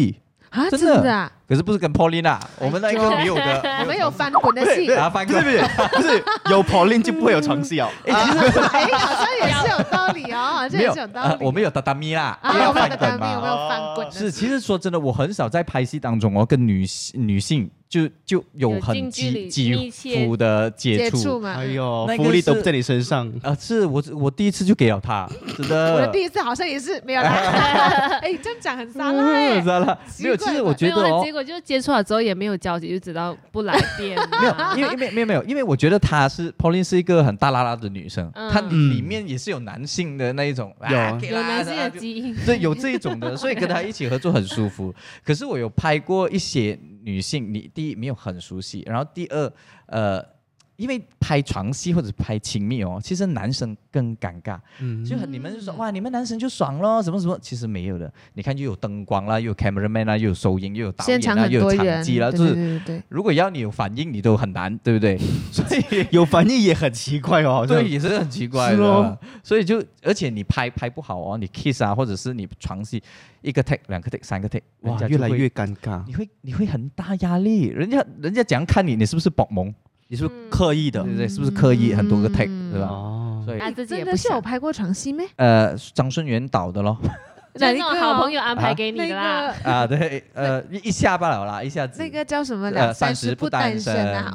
啊， 真的啊？ 可是不是跟 Pauline 我们那个没有的， 我们有翻滚的戏啊，翻滚不是有 Pauline 就不会有床戏哦。 其实好像也是有道理哦，好像也是有道理。 我们有榻榻米啦， 我们有翻滚嘛，有没有翻滚？ 是，其实说真的，我很少在拍戏当中跟女性就有很肌肤的接触嘛。 哎呦，福利都不在你身上是我第一次就给了他，真的。 我的第一次好像也是没有啦。哎，这样讲很沙拉很沙拉。没有，其实我觉得结果就接触了之后也没有交集，就知道不来电。 没有，因为我觉得Pauline 是一个很大拉拉的女生，她里面也是有男性的那一种， 有男性的基因， 对，有这一种的，所以跟她一起合作很舒服。可是我有拍过一些女性，你第一没有很熟悉，然后第二因为拍床戏或者拍亲密其实男生更尴尬，你们就说哇，你们男生就爽咯，什么什么，其实没有的。你看又有灯光啦，又有 cameraman 啦，又有收音，又有导演啦，又有场记啦，就是如果要你有反应，你都很难，对不对？所以有反应也很奇怪哦， 对，也是很奇怪的。所以而且你拍不好你 kiss 啊，或者是你床戏1个 take 2个 take 3个 take， 哇，越来越尴尬， 你会很大压力，人家怎样看你是不是薄蒙？ 你是不是刻意的？ 对不对？是不是刻意很多个 take， 对吧？ 所以真的是有拍过床戏咩？ 张顺元导的咯。 那种好朋友安排给你的啦。 对，一下罢了啦，一下子。 那个叫什么？30不单身啊。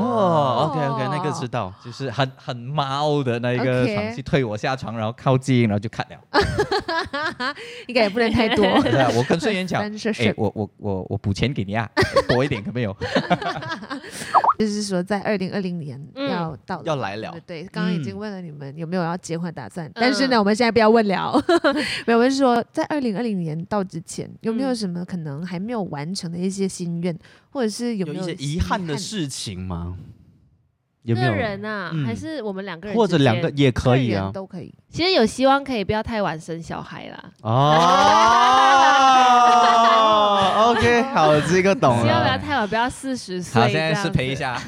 OK， 那个知道， 就是很猫的那一个床戏，推我下床，然后靠近，然后就 cut 了。 应该也不能太多。 对啊，我跟顺元讲，我补钱给你啊，多一点可没有？ 就是说，在2020年要来了。 对，刚刚已经问了你们有没有要结婚打算，但是呢，我们现在不要问了。没有，我是说，在2020年到之前，有没有什么可能还没有完成的一些心愿，或者是有没有一些遗憾的事情吗？有没有个人啊？还是我们2个人， 或者2个也可以啊， 都可以。 其实有希望可以不要太晚生小孩啦。 OK， 好，这个懂了。 希望不要太晚，不要40岁。 好，现在是陪一下。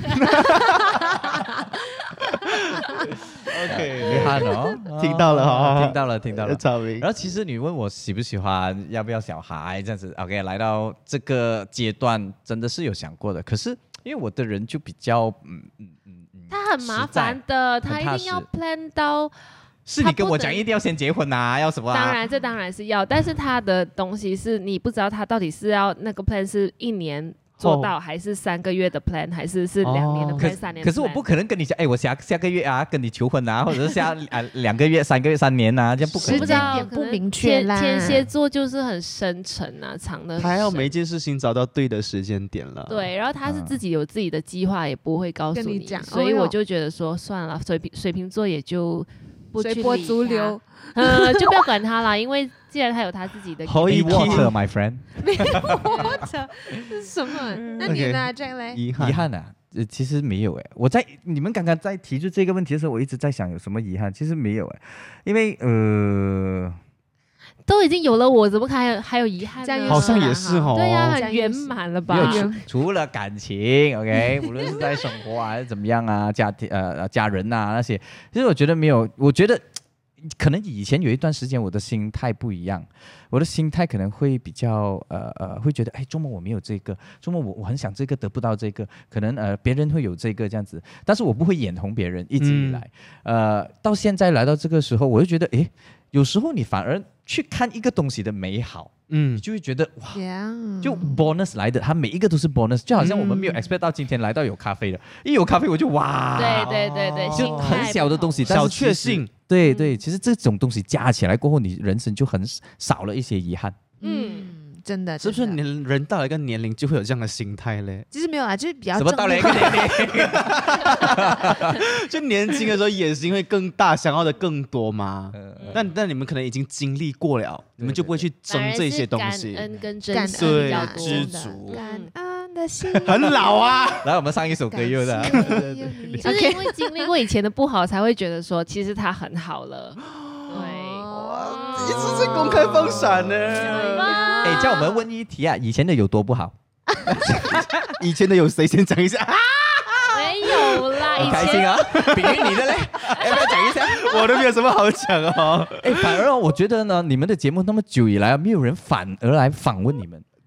OK， 遗憾听到了， 听到了。然后其实你问我喜不喜欢，要不要小孩这样子 ，OK， 来到这个阶段真的是有想过的。可是因为我的人就比较他很麻烦的，他一定要 plan 到。 是你跟我讲一定要先结婚啊，要什么当然，这当然是要，但是他的东西是你不知道他到底是要那个 plan 是1年做到，还是3个月的 plan， 还是2年的 plan， 3年的 plan。 可是我不可能跟你讲，我下个月啊跟你求婚啊，或者是下2个月、3个月、3年啊，这样不可能。 时间点不明确啦。 天蝎座就是很深沉啊，藏的。 还要每一件事情找到对的时间点了。 对，然后他是自己有自己的计划，也不会告诉你讲，所以我就觉得说算了，水瓶座也就。 随波逐流， 就不要管他了，因为既然他有他自己的。 Holy water, my friend。 没有 water 是什么？那你呢 ，Jack 嘞？ 遗憾啊，其实没有你们刚刚在提出这个问题的时候，我一直在想有什么遗憾，其实没有因为都已经有了我，怎么还有遗憾呢？ 好像也是对呀，很圆满了吧？ 除了感情 ，OK， 无论是在生活还是怎么样啊，家人啊那些，其实我觉得没有，我觉得可能以前有一段时间我的心态不一样，我的心态可能会比较会觉得周末我没有这个，周末我很想这个得不到这个，可能别人会有这个这样子，但是我不会眼红别人，一直以来，到现在来到这个时候，我就觉得有时候你反而去看一个东西的美好，你就会觉得哇，就 bonus 来的，它每一个都是 bonus， 就好像我们没有 expect 到今天来到有咖啡了，一有咖啡我就哇， 对， 就很小的东西， 小确幸， 对，其实这种东西加起来过后，你人生就很少了一些遗憾， 真的， 是不是你人到了一个年龄就会有这样的心态嘞？ 其实没有啊，就是比较什么到了一个年龄， 就年轻的时候野心会更大，想要的更多嘛。但你们可能已经经历过了，你们就不会去争这些东西。 感恩跟珍惜对， 比较多， 知足， 感恩的心很老啊。 来，我们上一首歌又的， 就是因为经历过以前的不好，才会觉得说其实他很好了。 对，一直在公开放闪呢。 叫我们问一题啊，以前的有多不好？ 以前的有谁先讲一下？ 没有啦， 很开心啊。比喻你的嘞，要不要讲一下？ 我都没有什么好讲哦。 反而我觉得呢，你们的节目那么久以来，没有人反而来访问你们。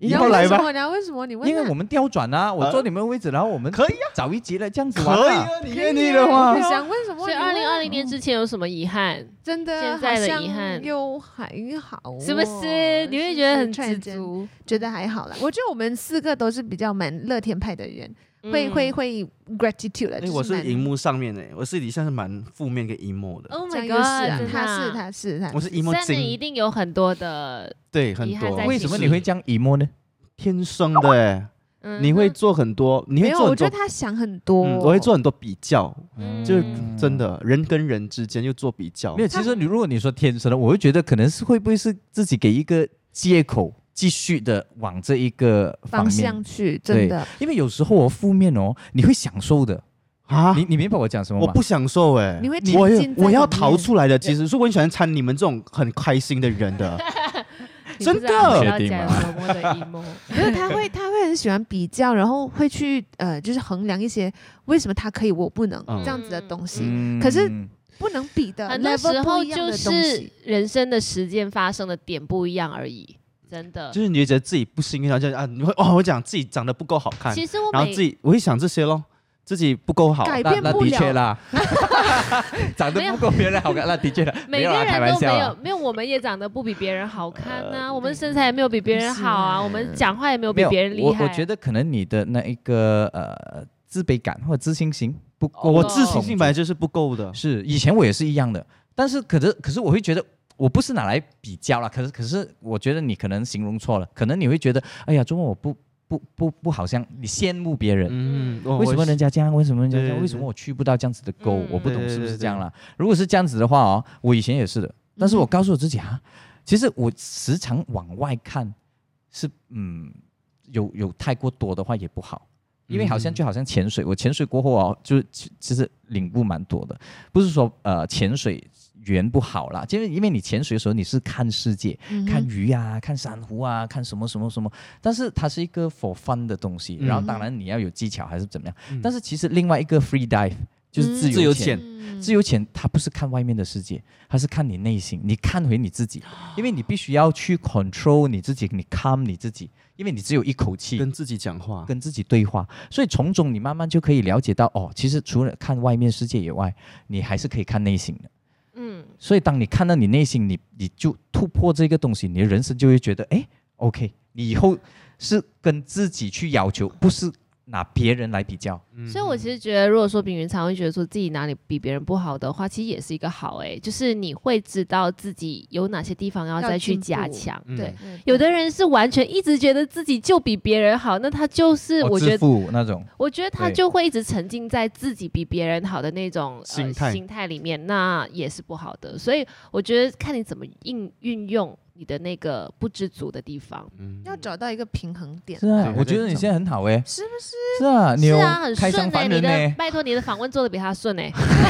以后来吧。 为什么你问？ 因为我们调转啊，我坐你们位置，然后我们可以啊， 找一集了，这样子玩可以啊，你愿意的话。 你想问什么？ 所以2020年之前有什么遗憾？ 真的现在的遗憾又还好， 是不是？你会觉得很知足？ 觉得还好啦。我觉得我们4个都是比较蛮乐天派的人。会 gratitude 的， 我是荧幕上面的，我私底下是蛮负面跟 emo 的。 Oh my god， 他是， 我是 emo 精。 但你一定有很多的对，很多。 为什么你会这样 emo 呢？ 天生的你会做很多， 没有，我觉得他想很多。 我会做很多比较，就是真的人跟人之间又做比较。 没有，其实如果你说天生的，我会觉得可能是会不会是自己给一个借口。继续的往这一个方向去，真的， 因为有时候负面你会享受的啊，你明白我讲什么吗？ 我不享受你会我要逃出来的。其实，所以我很喜欢参你们这种很开心的人的，真的。 确定吗？ 因为他会很喜欢比较，然后会去就是衡量一些为什么他可以我不能这样子的东西，可是不能比的。 很多时候就是人生的时间发生的点不一样而已。真的， 就是你觉得自己不幸运，然后你会我讲自己长得不够好看， 其实然后我会想这些咯，自己不够好， 改变不了， 那的确啦，长得不够别人好看，那的确啦， 每个人都没有，我们也长得不比别人好看啊，我们身材也没有比别人好啊，我们讲话也没有比别人厉害。 我觉得可能你的那一个自卑感或者自信心不够， 我自信心本来就是不够的， 是以前我也是一样的，但是可是我会觉得。我不是拿来比较啦，可是我觉得你可能形容错了，可能你会觉得，哎呀，中国我不好像你羡慕别人，为什么人家这样？为什么人家这样？为什么我去不到这样子的沟？我不懂是不是这样啦？如果是这样子的话我以前也是的，但是我告诉我自己其实我时常往外看是有太过多的话也不好。因为好像潜水，我潜水过后就其实领悟蛮多的，不是说潜水员不好啦，因为你潜水的时候你是看世界，看鱼啊，看珊瑚啊，看什么什么什么，但是它是一个 for fun 的东西，然后当然你要有技巧还是怎么样，但是其实另外一个 free dive 就是自由潜。自由潜它不是看外面的世界，它是看你内心，你看回你自己，因为你必须要去 control 你自己，你 calm 你自己，因为你只有一口气跟自己讲话， 跟自己对话，所以从中你慢慢就可以了解到其实除了看外面世界以外，你还是可以看内心的。所以当你看到你内心，你就突破这个东西，你的人生就会觉得OK， 你以后是跟自己去要求，不是拿别人来比较。 所以我其实觉得，如果说秉云常会觉得说自己哪里比别人不好的话，其实也是一个好就是你会知道自己有哪些地方要再去加强。对，有的人是完全一直觉得自己就比别人好，那他就是我觉得那种， 我觉得他就会一直沉浸在自己比别人好的那种心态里面，那也是不好的。所以我觉得看你怎么运用你的那个不知足的地方， 要找到一个平衡点。 是啊，我觉得你现在很好是不是？ 是啊，你有很开箱凡人拜托你的访问做的比他顺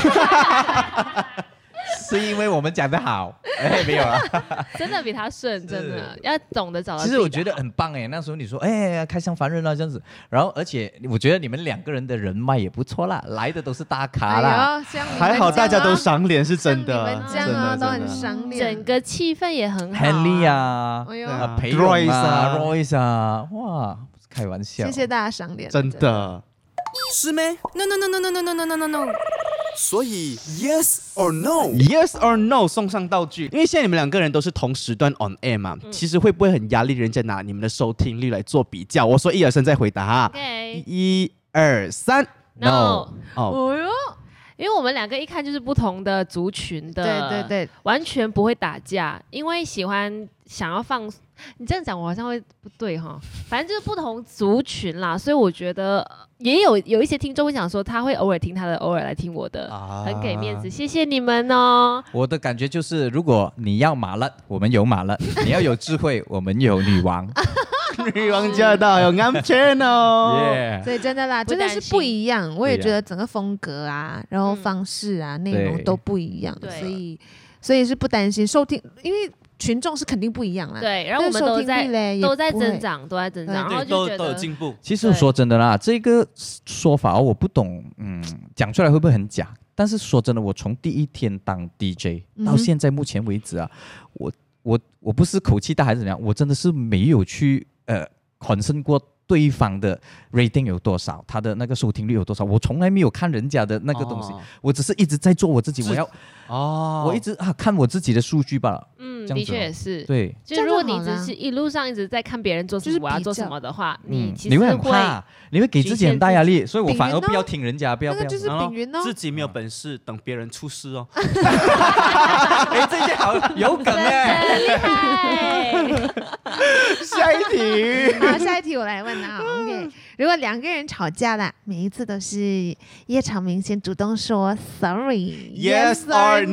是因为我们讲的好，没有啦， 真的比他顺，真的要懂得找到。 其实我觉得很棒那时候你说开箱凡人这样子，然后而且我觉得你们2个人的人脉也不错啦，来的都是大咖啦， 还好大家都赏脸是真的， 你们这样都很赏脸， 整个气氛也很好。 Henry 啊，裴勇啊 ，Royce 啊，哇，开玩笑， 谢谢大家赏脸， 真的是咩 ？No no no no no no no no no no。所以 yes or no 送上道具，因为现在你们2个人都是同时段 on air 嘛，其实会不会很压力？人家拿你们的收听率来做比较？我说1、2、3再回答1、2、3 no。因为我们2个一看就是不同的族群的， 对， 完全不会打架，因为想要放。你这样讲我好像会不对反正就是不同族群啦，所以我觉得也有一些听众会想说，他会偶尔听他的，偶尔来听我的，很给面子，谢谢你们我的感觉就是，如果你要马勒，我们有马勒；你要有智慧，我们有女王。 女王驾到，有安全所以真的啦，真的是不一样。我也觉得整个风格啊，然后方式啊，内容都不一样，所以是不担心收听，因为群众是肯定不一样啦。 对，然后我们都在增长，然后就觉得都有进步。 其实说真的啦，这个说法我不懂，讲出来会不会很假？但是说真的，我从第一天当 DJ 到现在目前为止我不是口气大还是怎样，我真的是没有去 concern过对方的 rating 有多少，他的那个收听率有多少，我从来没有看人家的那个东西，我只是一直在做我自己，我一直看我自己的数据罢了。 的确也是。 对， 就如果你只是一路上一直在看别人做什么，我要做什么的话，你其实你会很怕，你会给自己很大压力，所以我反而不要听人家，不要。 那个就是丙云哦， 自己没有本事，等别人出事哦。 哎，这句好有梗哎， 厉害。 下一题， 好，下一题我来问啊。OK， 如果两个人吵架了，每一次都是叶长明先主动说 sorry，yes or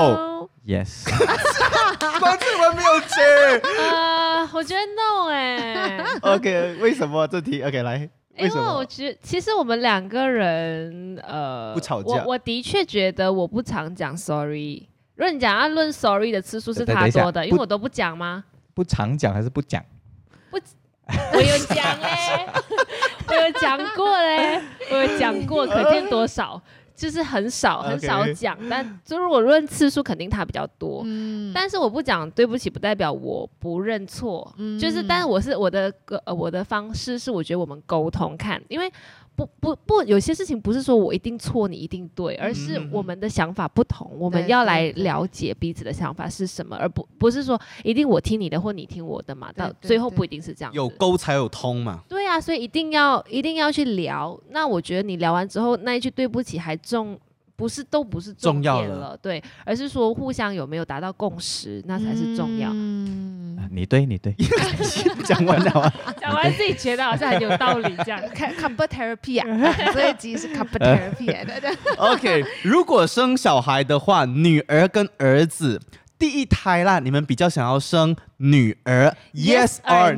no？Yes。关志文没有接。 我觉得 no 哎。 OK， 为什么这题 ？OK， 来。 因为我觉得，其实我们两个人不吵架。 我的确觉得我不常讲 sorry。如果你讲要论 sorry 的次数是他多的，因为我都不讲吗？ 不常讲还是不讲？ 我有讲嘞，我有讲过嘞，我有讲过，可见多少。就是很少讲，但就如果论次数，肯定他比较多。但是我不讲对不起，不代表我不认错。就是，但是我的方式是，我觉得我们沟通看，因为不，有些事情不是说我一定错，你一定对，而是我们的想法不同，我们要来了解彼此的想法是什么，而不是说一定我听你的或你听我的嘛，到最后不一定是这样。 有沟才有通嘛。 对啊，所以一定要去聊。那我觉得你聊完之后，那一句对不起还不是重要了，对，而是说互相有没有达到共识，那才是重要。 你对， 讲完了， 讲完自己觉得好像很有道理这样。 couple therapy 啊，这一集是 couple therapy 对。 OK， 如果生小孩的话，女儿跟儿子第一胎啦，你们比较想要生女儿 ？Yes or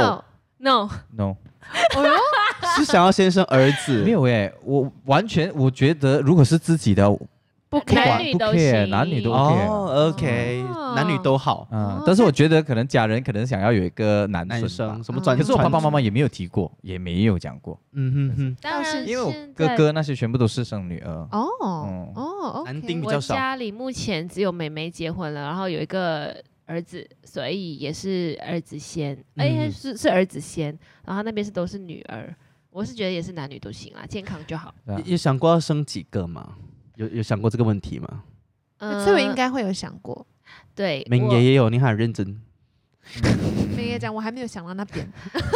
no？No。是想要先生儿子？ 没有我完全我觉得，如果是自己的。 不 care， 男女都 care。 OK， 男女都好。 但是我觉得可能家人可能想要有一个男生什么转， 可是我爸爸妈妈也没有提过，也没有讲过。 当然， 因为我哥哥那些全部都是生女儿。 男丁比较少。 我家里目前只有妹妹结婚了，然后有一个儿子，所以也是儿子先。是儿子先，然后那边都是女儿。我是觉得也是男女都行啦，健康就好。 有想过要生几个吗？有想过这个问题吗？ 所以我应该会有想过。 对， 明爷也有，你很认真。 明爷讲，我还没有想到那边。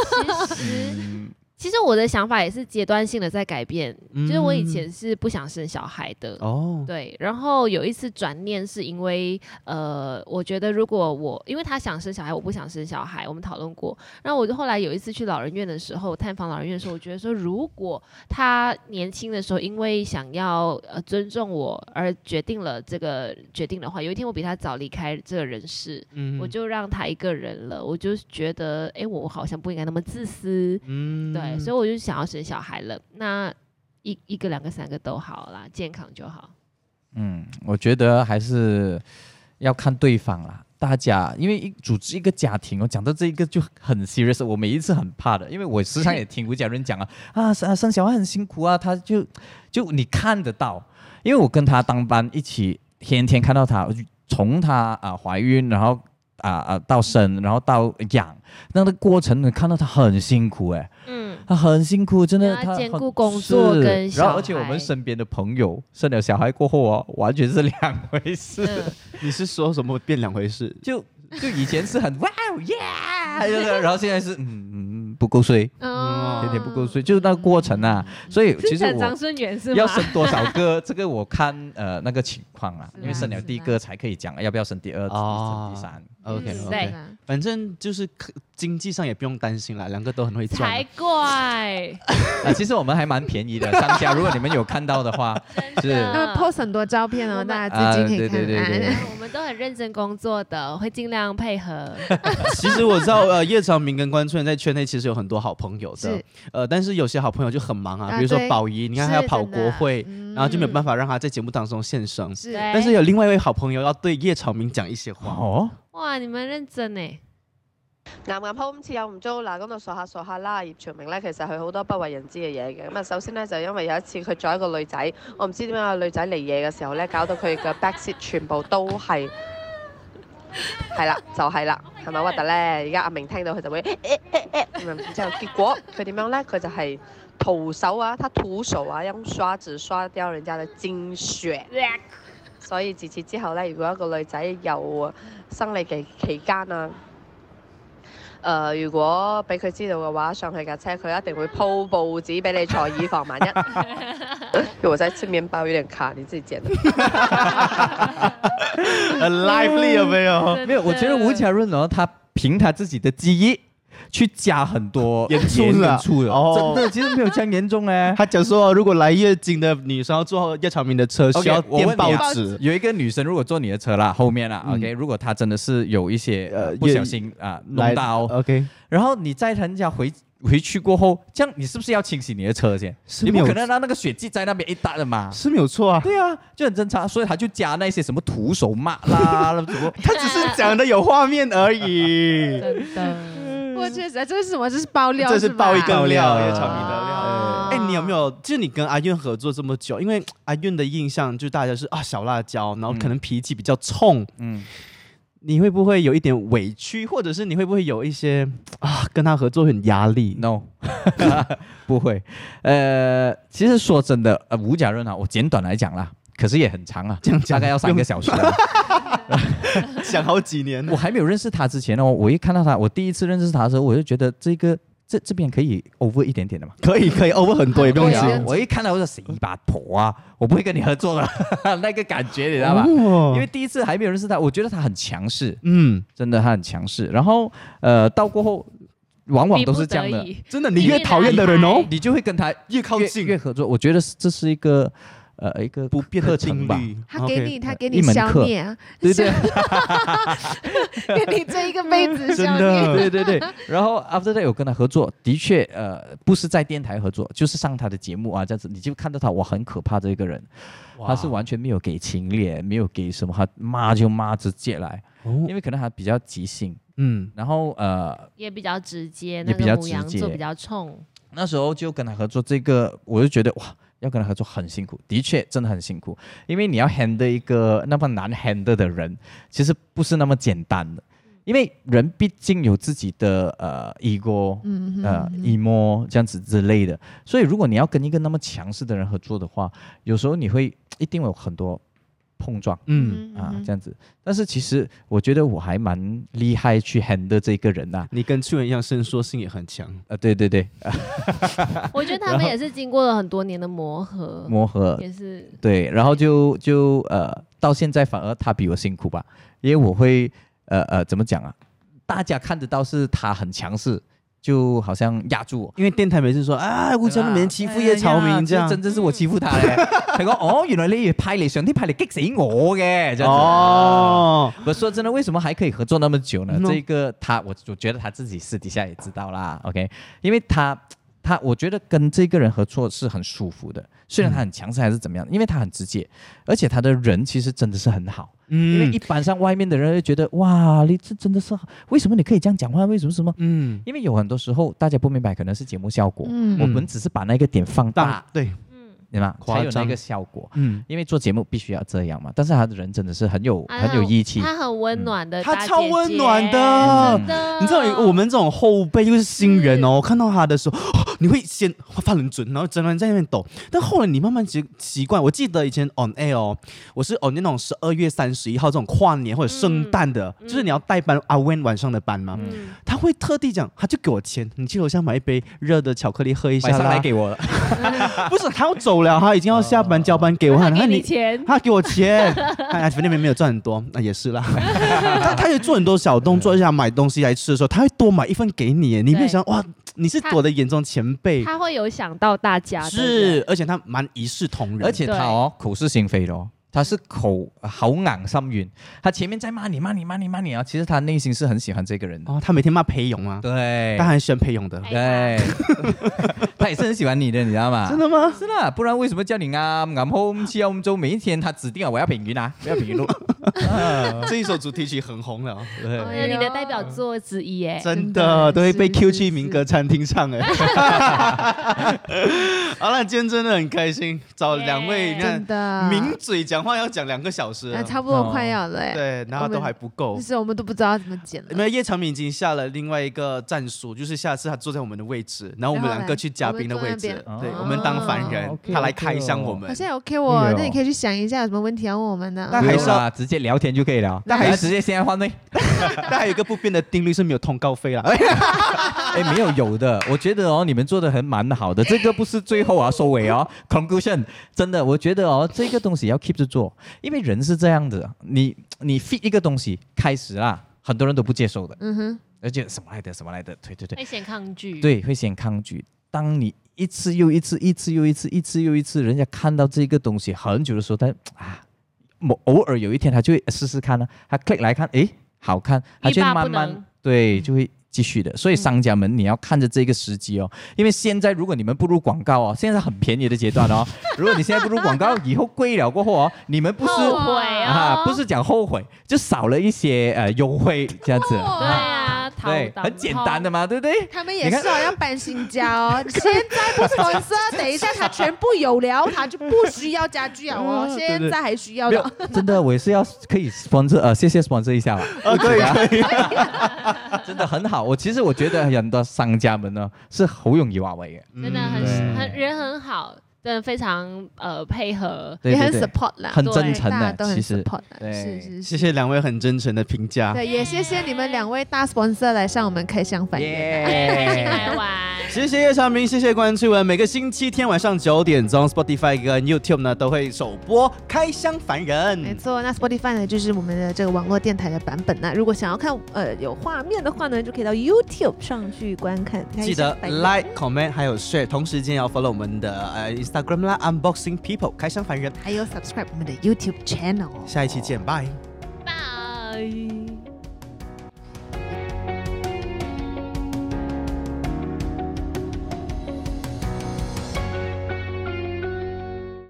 其实我的想法也是阶段性的在改变，就是我以前是不想生小孩的，对，然后有一次转念是因为我觉得如果因为他想生小孩，我不想生小孩，我们讨论过，然后我就后来有一次去老人院的时候，探访老人院的时候，我觉得说如果他年轻的时候因为想要尊重我而决定了这个决定的话，有一天我比他早离开这个人世，我就让他一个人了，我就觉得我好像不应该那么自私，对。所以我就想要生小孩了，那一个、两个、三个都好啦，健康就好。 我觉得还是要看对方啦。大家因为组织一个家庭，我讲到这一个就很 serious， 我每一次很怕的，因为我时常也听我家人讲生小孩很辛苦啊，他就你看得到，因为我跟他当班一起，天天看到他，从他怀孕，然后到生，然后到养，那个过程你看到他很辛苦他很辛苦，真的，他兼顾工作跟小孩， 然后而且我们身边的朋友生了小孩过后完全是两回事。 你是说什么变两回事？ 就以前是很哇耶，然后现在是不够睡，天天不够睡，就是那个过程啊。所以其实我要生多少个，这个我看那个情况啊，因为生了第一个才可以讲要不要生第二、生第三。 OK， 反正就是经济上也不用担心啦，两个都很会赚。 才怪！ 其实我们还蛮便宜的，商家如果你们有看到的话，是他们 post 很多照片哦，大家自己可以看。 对， 我们都很认真工作的，会尽量配合。 其实我知道叶长明跟关春在圈内其实有很多好朋友的，但是有些好朋友就很忙比如说宝仪，你看他要跑国会，然后就没有办法让他在节目当中现身。但是有另外一位好朋友要对葉長明講一些話。 哇，你們認真呢？ 啱啱好今次有唔租嗱，咁就傻下啦。葉長明咧，其實佢好多不為人知嘅嘢嘅。咁首先咧就因為有一次佢載一個女仔，我唔知點解個女仔嚟嘢嘅時候咧，搞到佢嘅 backseat 全部都係係啦，就係啦，係咪核突咧？而家阿明聽到佢就會咁樣，之後結果佢點樣咧？佢就係徒手啊，他徒手啊，用刷子刷掉人家的精血。所以自此之後咧，如果一個女仔有生理期間啊，如果俾佢知道嘅話，上去架車佢一定會鋪報紙俾你坐，以防萬一。我在吃麵包有點卡，你自己剪的。 很 lively 有沒有？ 沒有，我覺得吳家潤呢，他憑他自己的記憶。去加很多鹽跟醋的，真的其實沒有這樣嚴重呢。 他講說，如果來月經的女生要坐葉長明的車，需要墊報紙。 有一個女生如果坐你的車啦，後面啦，OK，如果她真的是有一些不小心弄到 ，OK， 然後你載人家回去過後，這樣你是不是要清洗你的車先？你不可能讓那個血跡在那邊一笪的嘛？ 是沒有錯啊。 對啊，就很正常，所以他就加那些什麼徒手抹啦，什麼， 他只是講的有畫面而已。 真的。我確實，這是什麼？這是爆料， 這是爆一個料，葉長明的料。 哎，你有沒有？就是你跟阿韻合作這麼久，因為阿韻的印象就大家是小辣椒，然後可能脾氣比較衝。你會不會有一點委屈，或者是你會不會有一些跟他合作很壓力 ？No， 不會。其實說真的，吳家潤啊，我簡短來講啦，可是也很長啊，大概要3個小時。 講好幾年， 我還沒有認識他之前呢，我一看到他，我第一次認識他的時候，我就覺得這邊可以 over 一點點的嘛， 可以 over 很多也不用緊。 我一看到我就死八婆啊，我不會跟你合作的那個感覺，你知道吧？因為第一次還沒有認識他，我覺得他很強勢，真的他很強勢。然後到過後，往往都是這樣的， 真的，你越討厭的人哦， 你就會跟他越靠近越合作。我覺得這是一個不變的定律， 他給你消滅啊， 對對， 給你這一個妹子消滅， 對。然後 after that 有跟他合作，的確不是在電台合作，就是上他的節目啊，這樣子你就看到他，哇，很可怕這個人，他是完全沒有給情臉，沒有給什麼，他罵就罵直接來，因為可能他比較急性，然後也比較直接，那個母羊座比較衝， 那時候就跟他合作，這個我就覺得哇。要跟他合作很辛苦，的確真的很辛苦，因為你要 handle 一個那麼難 handle 的人，其實不是那麼簡單的，因為人畢竟有自己的ego emo 這樣子之類的，所以如果你要跟一個那麼強勢的人合作的話，有時候你會一定會有很多碰撞，這樣子。但是其實我覺得我還蠻厲害去 handle 這個人啊。 你跟秋元一樣，伸縮性也很強。 對對對。 我覺得他們也是經過了很多年的磨合，也是對。然後就到現在反而他比我辛苦吧，因為我會怎麼講啊？大家看得到是他很強勢。就好像壓住我， 因為電台每次說吳家潤沒人欺負葉朝明，這樣真正是我欺負他咧。佢講原來你派嚟上天派嚟激死我嘅，這樣子。哦，我說真的，為什麼還可以合作那麼久呢？這個我覺得他自己私底下也知道啦。OK， 因為他我覺得跟這個人合作是很舒服的，雖然他很強勢還是怎麼樣，因為他很直接，而且他的人其實真的是很好。因為一般上外面的人會覺得哇，你這真的是為什麼你可以這樣講話？為什麼什麼？因為有很多時候大家不明白，可能是節目效果，我們只是把那個點放大，對。對嗎？才有那個效果。因為做節目必須要這樣嘛。但是他的人真的是很有義氣， 他很溫暖的， 他超溫暖的。你知道我們這種後輩又是新人哦，看到他的時候，你會先發冷準，然後整個人在那邊抖。但後來你慢慢習慣。我記得以前 on air 哦，我是 on 那種12月31號這種跨年或者聖誕的，就是你要代班阿 Wen 晚上的班嘛。他會特地講，他就給我錢，你去樓下買一杯熱的巧克力喝一下啦。 買上來給我了， 不是他要走了，他已經要下班交班給我， 他給你錢， 他給我錢，反正那邊沒有賺很多，也是啦。他也做很多小動作，像買東西來吃的時候，他會多買一份給你，你沒想哇，你是我的眼中前輩， 他會有想到大家， 是，而且他蠻一視同仁， 而且他口是心非的哦。他是口硬心軟，他前面在罵你啊，其實他內心是很喜歡這個人的。 他每天罵裴勇啊， 對， 他很喜歡裴勇的， 對，他也是很喜歡你的，你知道嗎？ 真的嗎？ 是啦，不然為什麼叫你啱好咁似咁做？每一天他指定我要評語啊，不要評語錄。 这一首主题曲很红了， 对，你的代表作之一耶， 真的都会被 Q 去民歌餐厅唱哎。好了，今天真的很开心，找两位你看名嘴讲话要讲2个小时， 差不多快要了哎。 对，然后都还不够， 就是我们都不知道怎么剪了。 因为叶长明已经下了另外一个战术，就是下次他坐在我们的位置，然后我们2个去嘉宾的位置，对，我们当凡人，他来开箱我们。 好像 OK 哦，那你可以去想一下有什么问题要问我们呢？ 但还是要直接聊天就可以了，但还是直接现在换位。 但还有一个不变的定律是没有通告费啦。 哎，没有的，我觉得你们做的蛮好的，这个不是最后收尾conclusion， 真的，我觉得这个东西要 keep 着做，因为人是这样的，你 fit 一个东西开始啦，很多人都不接受的，而且什么来的，对， 会先抗拒， 对，会先抗拒。当你一次又一次，人家看到这个东西很久的时候，偶尔有一天他就会试试看他 click 来看，好看，他就慢慢对就会继续的。所以商家们你要看着这个时机因为现在如果你们不入广告现在很便宜的阶段如果你现在不入广告，以后贵了过后你们不是后悔不是讲后悔，就少了一些优惠这样子。 对啊。 对，很简单的嘛，对不对？ 他们也是要搬新家现在不sponsor，等一下他全部有了，他就不需要家具了现在还需要的。 真的，我也是可以 sponsor， 谢谢 sponsor 一下吧。 可以， 真的很好。其实我觉得很多商家们是好容易話為嘅， 真的人很好。真的非常配合， 也很 support 啦， 很真诚的， 都很 support 是，谢谢2位很真诚的评价， 对，也谢谢你们2位大 sponsor 来上我们开箱凡人， 开心来玩。 谢谢叶长明，谢谢关翠雯。每个星期天晚上9点钟 ，Spotify 跟 YouTube 呢都会首播开箱凡人。 没错，那 Spotify 呢就是我们的这个网络电台的版本。那如果想要看有画面的话呢，就可以到 YouTube 上去观看。 记得 like、comment 还有 share， 同时间要 follow 我们的Instagram 啦 ，Unboxing People 开箱凡人， 还有 subscribe 我们的 YouTube channel。 下一期见，拜拜。